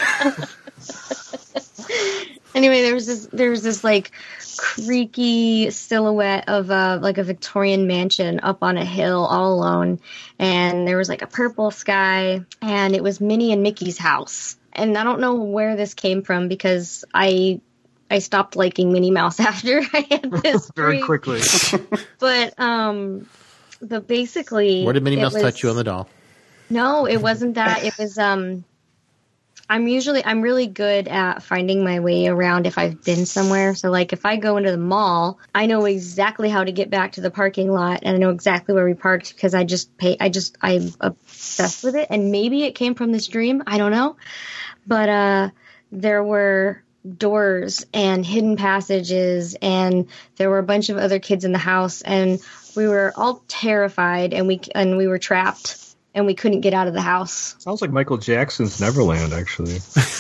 Anyway, there was this there was this like creaky silhouette of a like a Victorian mansion up on a hill all alone, and there was like a purple sky, and it was Minnie and Mickey's house. And I don't know where this came from because I I stopped liking Minnie Mouse after I had this Very dream. quickly. But um but basically Where did Minnie it Mouse was- touch you on the doll? No, it wasn't that. It was um I'm usually I'm really good at finding my way around if I've been somewhere. So like if I go into the mall, I know exactly how to get back to the parking lot, and I know exactly where we parked because I just pay I just I'm obsessed with it. And maybe it came from this dream, I don't know. But uh there were doors and hidden passages, and there were a bunch of other kids in the house, and we were all terrified, and we and we were trapped. And we couldn't get out of the house. Sounds like Michael Jackson's Neverland, actually.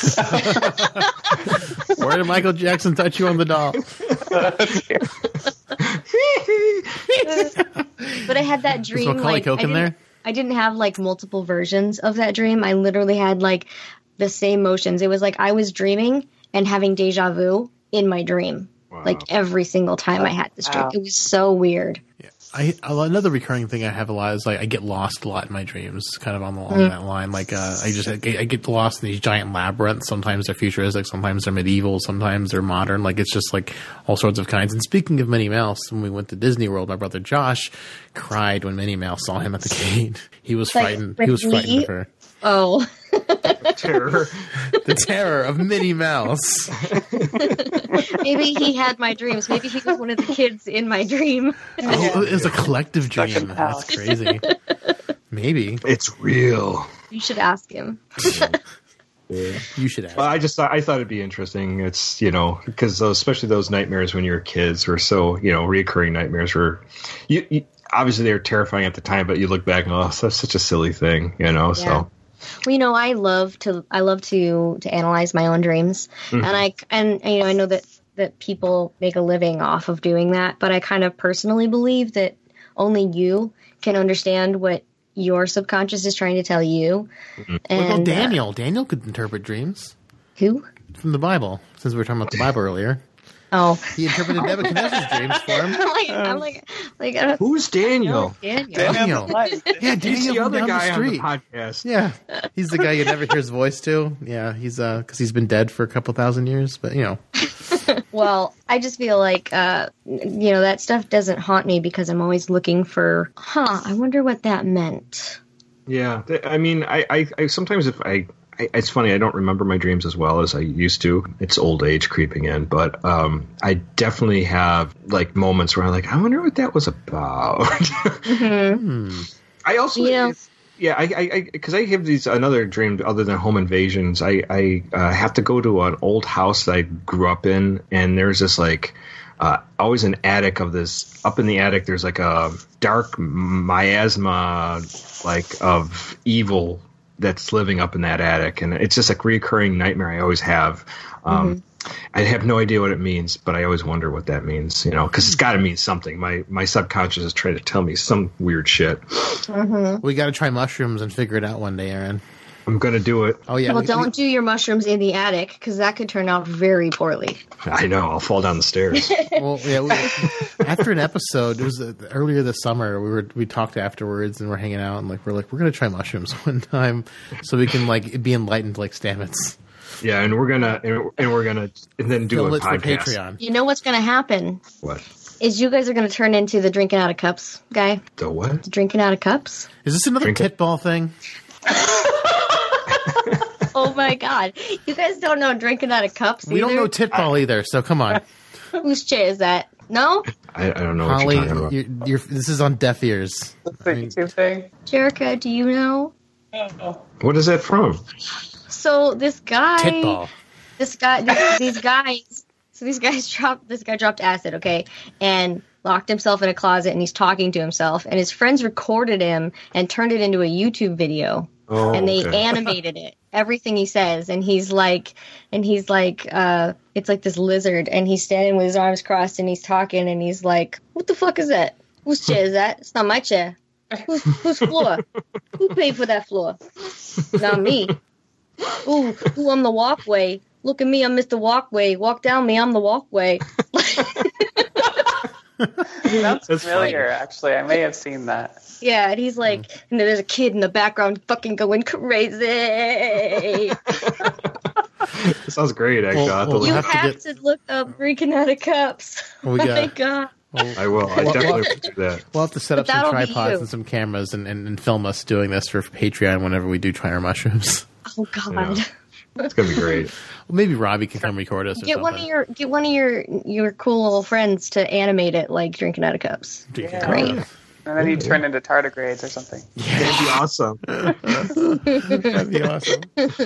Where did Michael Jackson touch you on the doll? But I had that Is dream. Macaulay Like, I Culkin didn't, there? I didn't have like multiple versions of that dream. I literally had like the same motions. It was like I was dreaming and having deja vu in my dream. Wow. Like every single time I had this dream. Wow. It was so weird. I another recurring thing I have a lot is like I get lost a lot in my dreams, kind of on the, along Mm. that line. Like uh, I just I get, I get lost in these giant labyrinths. Sometimes they're futuristic, sometimes they're medieval, sometimes they're modern. Like it's just like all sorts of kinds. And speaking of Minnie Mouse, when we went to Disney World, my brother Josh cried when Minnie Mouse saw him at the gate. He was Like, frightened. with He was frightened me? of her. Oh. Terror. The terror of Minnie Mouse. Maybe he had my dreams. Maybe he was one of the kids in my dream. Oh, it was a collective dream. Such an That's house. crazy. Maybe It's real. You should ask him. you should ask. Well, I just thought I thought it'd be interesting. It's you know because those, especially those nightmares when you were kids were so you know reoccurring nightmares were you, you obviously they were terrifying at the time, but you look back and oh, that's such a silly thing, you know. Yeah. So Well, you know, I love to I love to to analyze my own dreams, Mm-hmm. and I and you know I know that that people make a living off of doing that, but I kind of personally believe that only you can understand what your subconscious is trying to tell you. Mm-hmm. And What about uh, Daniel? Daniel could interpret dreams who? from the Bible, since we were talking about the Bible earlier. Oh, He interpreted Nebuchadnezzar's dreams for him. I'm like, I'm like, like I don't who's Daniel? know, Daniel. Daniel. Yeah, He's Daniel the from other down guy the on the street. podcast. Yeah, he's the guy you never hear his voice to. Yeah, he's uh, because he's been dead for a couple thousand years. But you know, Well, I just feel like, uh, you know, that stuff doesn't haunt me because I'm always looking for, huh, I wonder what that meant. Yeah, th- I mean, I, I, I sometimes if I, I, it's funny, I don't remember my dreams as well as I used to. It's old age creeping in, but um, I definitely have like moments where I'm like, I wonder what that was about. Mm-hmm. I also, Yeah. yeah, I, I, because I, I have these another dream other than home invasions. I, I uh, have to go to an old house that I grew up in, and there's this like. Uh, always an attic of this up in the attic there's like a dark miasma like of evil that's living up in that attic, and it's just a recurring nightmare I always have. um, mm-hmm. I have no idea what it means, but I always wonder what that means, you know, because it's got to mean something. My my subconscious is trying to tell me some weird shit. Mm-hmm. we got to try mushrooms and figure it out one day, Aaron. I'm gonna do it. Oh yeah. Well, we- don't do your mushrooms in the attic because that could turn out very poorly. I know, I'll fall down the stairs. Well, yeah. We, after an episode, it was uh, earlier this summer. We were we talked afterwards and we're hanging out and like we're like we're gonna try mushrooms one time so we can like be enlightened like Stamets. Yeah, and we're gonna and, and we're gonna and then do Fill a it for podcast. Patreon. You know what's going to happen What? is you guys are going to turn into the drinking out of cups guy. The what? Drinking out of cups. Is this another Drink it. tit ball thing? Oh my god. You guys don't know drinking out of cups either? We don't know titball either, so come on. Whose chair is that? No? I, I don't know Holly, what you're talking about. you're, you're, this is on deaf ears. The YouTube thing. Jerica, do you know? What is that from? So this guy... Titball. This guy... This, these guys... So these guys dropped... This guy dropped acid, okay? And locked himself in a closet, and he's talking to himself. And his friends recorded him and turned it into a YouTube video. Oh, and they okay. animated it, everything he says, and he's like, and he's like, uh, it's like this lizard, and he's standing with his arms crossed, and he's talking, and he's like, "What the fuck is that? Whose chair is that? It's not my chair. Who's, whose floor? Who paid for that floor? Not me. Ooh, ooh, I'm the walkway. Look at me, I'm Mister Walkway. Walk down me, I'm the walkway." That's, That's familiar, actually. I may have seen that. Yeah, and he's like, and there's a kid in the background fucking going crazy. It sounds great, actually. Well, I'll have to well, look- You have to have get- to look up drinking out of cups. We Oh got- my god. I will. I You- definitely will do that. We'll have to set up But some that'll be tripods you. and some cameras and, and, and film us doing this for Patreon whenever we do try our mushrooms. Oh god. Yeah. It's gonna be great. Well, maybe Robbie can come record us or Get something. one of your get one of your your cool little friends to animate it like drinking out of cups. Yeah. Great. And then you turn into tardigrades or something. That'd be awesome. That'd be awesome.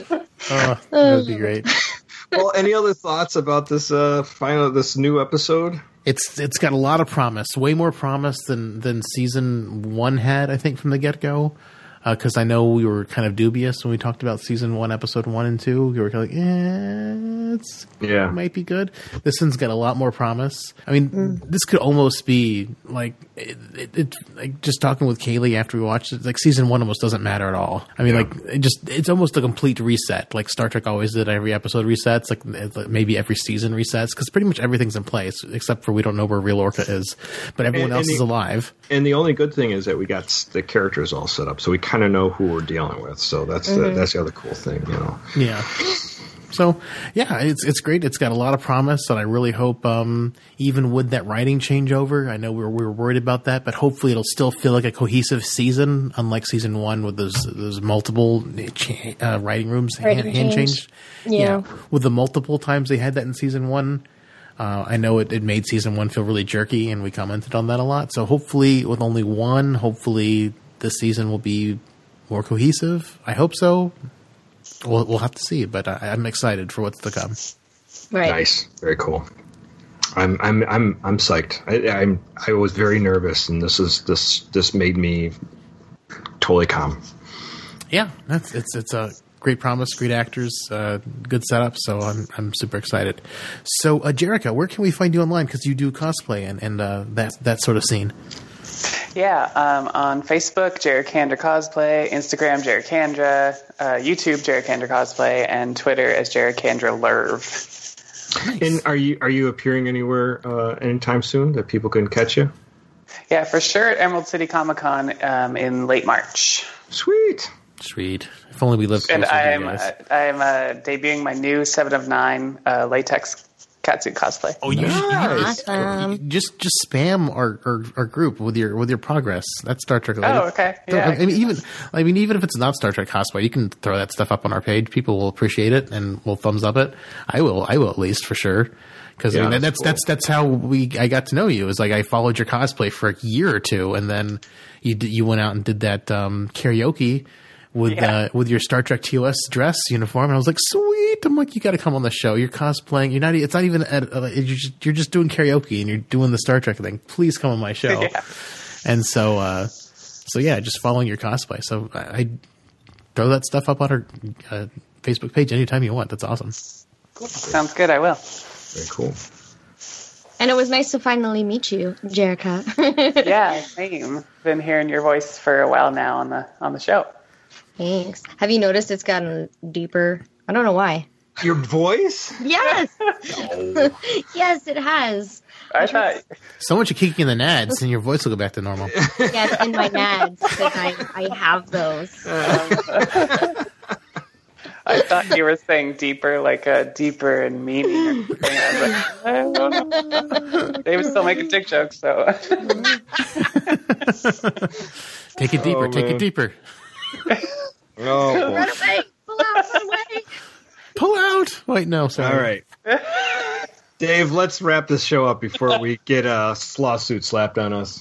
Oh, that'd be great. Well, any other thoughts about this uh final this new episode? It's it's got a lot of promise, way more promise than than season one had, I think, from the get go. Because uh, I know we were kind of dubious when we talked about season one, episode one and two. We were kind of like, eh, it's, Yeah. it might be good. This one's got a lot more promise. I mean, Mm. this could almost be like, it, it, it, like just talking with Kaylee after we watched it, like season one almost doesn't matter at all. I mean, Yeah. like, it just, it's almost a complete reset. Like Star Trek always did, every episode resets, like, it's like maybe every season resets, because pretty much everything's in place, except for we don't know where real Orca is, but everyone And- else and is the- alive. And the only good thing is that we got s- the characters all set up, so we kind of know who we're dealing with. So that's the that's the other cool thing, you know. Yeah. So yeah, it's it's great. It's got a lot of promise, and I really hope, um, even with that writing changeover, I know we were, we were worried about that, but hopefully it'll still feel like a cohesive season, unlike season one with those those multiple cha- uh, writing rooms Writing hand, hand change. changed. Yeah. with the multiple times they had that in season one. Uh, I know it, it made season one feel really jerky, and we commented on that a lot. So hopefully, with only one, hopefully this season will be more cohesive. I hope so. We'll, we'll have to see, but I, I'm excited for what's to come. Right. Nice, very cool. I'm I'm I'm I'm psyched. I, I'm I was very nervous, and this is this this made me totally calm. Yeah, that's it's it's a great promise, great actors, uh, good setup. So I'm I'm super excited. So, uh, Jerica, where can we find you online? Because you do cosplay and and uh, that that sort of scene. Yeah, um, on Facebook, Jericandra Cosplay, Instagram, Jericandra, uh, YouTube, Jericandra Cosplay, and Twitter as Jericandra Lerv. And are you are you appearing anywhere uh, anytime soon that people can catch you? Yeah, for sure at Emerald City Comic Con um, in late March. Sweet. Sweet. If only we lived closer And to I'm you guys. uh, I'm uh, debuting my new Seven of Nine uh, latex catsuit cosplay. Oh, you Nice. Awesome. just just spam our, our, our group with your with your progress. That's Star Trek related. Oh, okay. Don't- Yeah, I, I can mean, do even I mean, even if it's not Star Trek cosplay, you can throw that stuff up on our page. People will appreciate it and will thumbs up it. I will. I will at least for sure. Because Yeah, I mean, that's that's that's, that's how we I got to know you. Is like I followed your cosplay for a year or two, and then you d- you went out and did that um, karaoke with Yeah. uh, with your Star Trek T O S dress uniform, and I was like, sweet. I'm like, you got to come on the show. You're cosplaying. You're not. e- It's not even. At, uh, you're just you're just doing karaoke, and you're doing the Star Trek thing. Please come on my show. Yeah. And so, uh, so yeah, just following your cosplay. So I, I throw that stuff up on our uh, Facebook page anytime you want. That's awesome. Sounds good. I will. Very cool. And it was nice to finally meet you, Jerica. Yeah, same. Been hearing your voice for a while now on the on the show. Thanks. Have you noticed it's gotten deeper? I don't know why. Your voice? Yes. Yes, it has. I thought So much of kicking in the nads, and your voice will go back to normal. Yes, in my nads because I, I have those. I thought you were saying deeper, like a deeper and meaning. Or something. I was like, I don't know. They were still making dick jokes, so Take it deeper. Oh, take man. it deeper. Oh, Run away! Pull Pull out. Wait, no, sorry. All right. Dave, let's wrap this show up before we get a lawsuit slapped on us.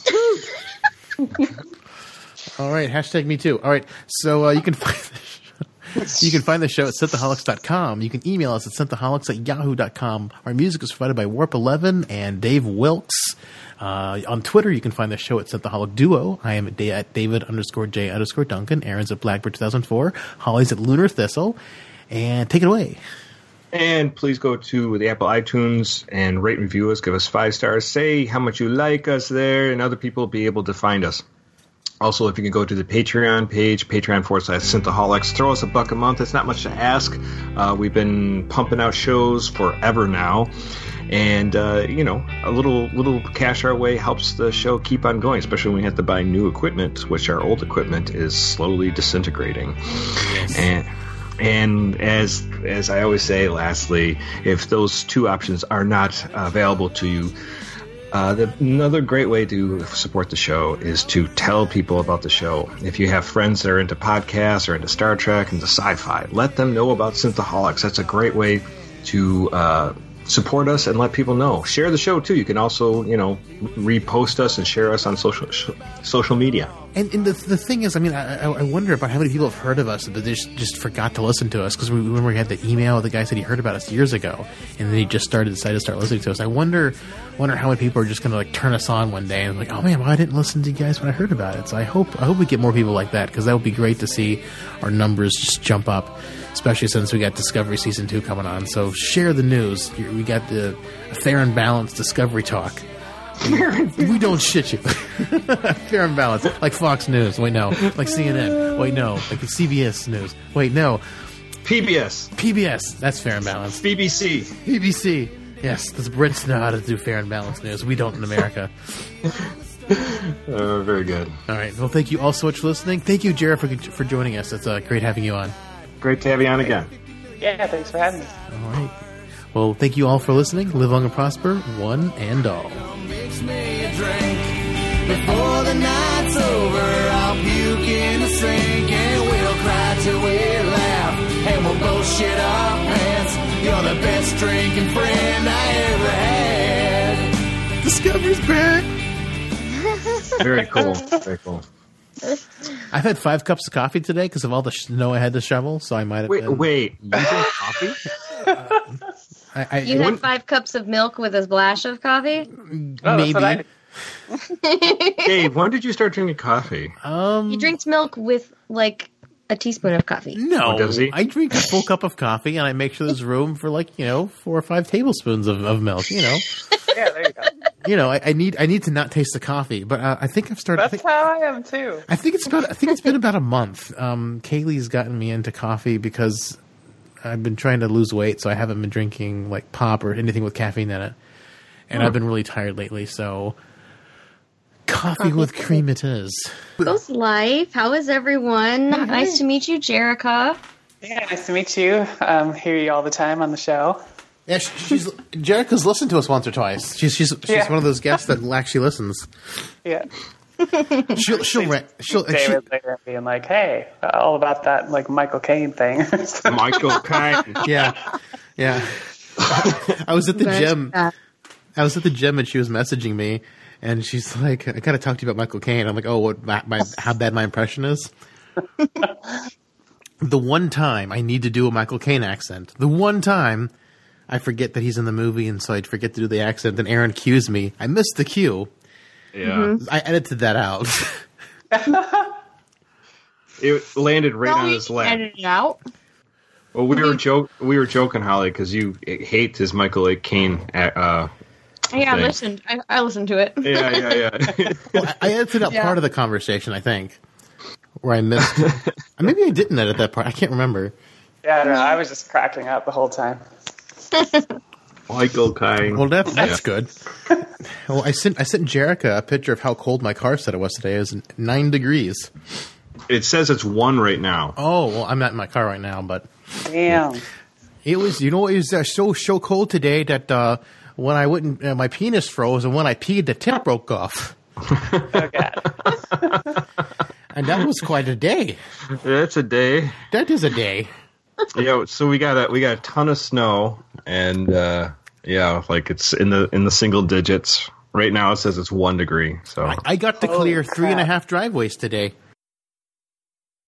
All right, hashtag me too. All right, so uh, you can find the show, you can find the show at synthaholics dot com. You can email us at synthaholics at yahoo dot com. Our music is provided by Warp eleven and Dave Wilkes. Uh, on Twitter, you can find the show at Synthaholic Duo. I am at, da- at David underscore J underscore Duncan. Aaron's at Blackbird two thousand four. Holly's at Lunar Thistle. And take it away. And please go to the Apple iTunes and rate and review us. Give us five stars. Say how much you like us there, and other people will be able to find us. Also, if you can go to the Patreon page, Patreon forward slash Synthaholics, throw us a buck a month. It's not much to ask. Uh, we've been pumping out shows forever now. And, uh, you know, a little little cash our way helps the show keep on going, especially when we have to buy new equipment, which our old equipment is slowly disintegrating. Yes. And... And as as I always say, lastly, if those two options are not uh, available to you, uh, the, another great way to support the show is to tell people about the show. If you have friends that are into podcasts or into Star Trek, into sci-fi, let them know about Synthaholics. That's a great way to uh, support us and let people know. Share the show, too. You can also, you know, repost us and share us on social sh- social media. And, and the the thing is, I mean, I, I wonder about how many people have heard of us, but they just, just forgot to listen to us. Because we remember we had the email, the guy said he heard about us years ago, and then he just started decided to start listening to us. I wonder wonder how many people are just going to like turn us on one day and like, oh man, well, I didn't listen to you guys when I heard about it. So I hope I hope we get more people like that, because that would be great to see our numbers just jump up, especially since we got Discovery Season two coming on. So share the news. We got the Fair and Balanced Discovery Talk. We don't shit you. Fair and Balanced. Like Fox News. Wait, no. Like C N N. Wait, no. Like C B S News. Wait, no. P B S. P B S. That's Fair and Balanced. B B C. B B C. Yes, the Brits know how to do Fair and Balanced news. We don't in America. uh, very good. All right. Well, thank you all so much for listening. Thank you, Jared, for, for joining us. It's uh, great having you on. Great to have you on again. Yeah, thanks for having me. All right. Well, thank you all for listening. Live long and prosper, one and all. Mix me a drink before the night's over. I'll puke in the sink and we'll cry till we laugh, and we'll both shit our pants. You're the best drinking friend I ever had. Discovery's back. Very cool. Very cool. I've had five cups of coffee today because of all the snow I had to shovel. So I might have. Wait, been... wait. You drink coffee? uh, I, I, you had five cups of milk with a splash of coffee? Oh, maybe. that's what I Dave, when did you start drinking coffee? Um, He drinks milk with like a teaspoon of coffee. No, Oh, does he? I drink a full cup of coffee and I make sure there's room for like you know four or five tablespoons of, of milk. You know, Yeah, there you go. you know, I, I need I need to not taste the coffee, but uh, I think I've started. I That's think, how I am too. I think it's about. I think it's been about a month. Um, Kaylee's gotten me into coffee because I've been trying to lose weight, so I haven't been drinking like pop or anything with caffeine in it, and I've been really tired lately. So, coffee, coffee with cream it is. How's life? How is everyone? Mm-hmm. Nice to meet you, Jerica. Yeah, nice to meet you. Um, hear you all the time on the show. Yeah, she, she's Jerica's listened to us once or twice. She's she's she's Yeah. one of those guests that actually listens. Yeah. She'll she'll ra- she'll. and she, David later being like, "Hey, all about that like Michael Caine thing." Michael Caine. yeah, yeah. I was at the gym. I was at the gym and she was messaging me, and she's like, "I gotta talk to you about Michael Caine." I'm like, "Oh, what? My, my how bad my impression is." The one time I need to do a Michael Caine accent. The one time I forget that he's in the movie, and so I forget to do the accent. Then Aaron cues me. I missed the cue. Yeah. Mm-hmm. I edited that out. It landed right No, on you his can lap. edit it out. Well, we were joke we were joking, Holly, because you hate his Michael A. Caine. Uh, Yeah, I thing. listened. I, I listened to it. yeah, yeah, yeah. Well, I, I edited out Yeah. part of the conversation, I think, where I missed. Maybe I didn't edit that part. I can't remember. Yeah, I don't know. I was just cracking up the whole time. Michael Caine. Well, that, that's Yeah. good. Well, I sent I sent Jerica a picture of how cold my car said it was today. It was nine degrees. It says it's one right now. Oh, well, I'm not in my car right now, but Damn. it was. You know, it was uh, so so cold today that uh, when I wouldn't, uh, my penis froze, and when I peed, the tip broke off, Oh god. and that was quite a day. That's a day. That is a day. Yeah, so we got a we got a ton of snow, and uh, yeah, like it's in the in the single digits right now. It says it's one degree. So I, I got to Holy clear three and a crap. half driveways today.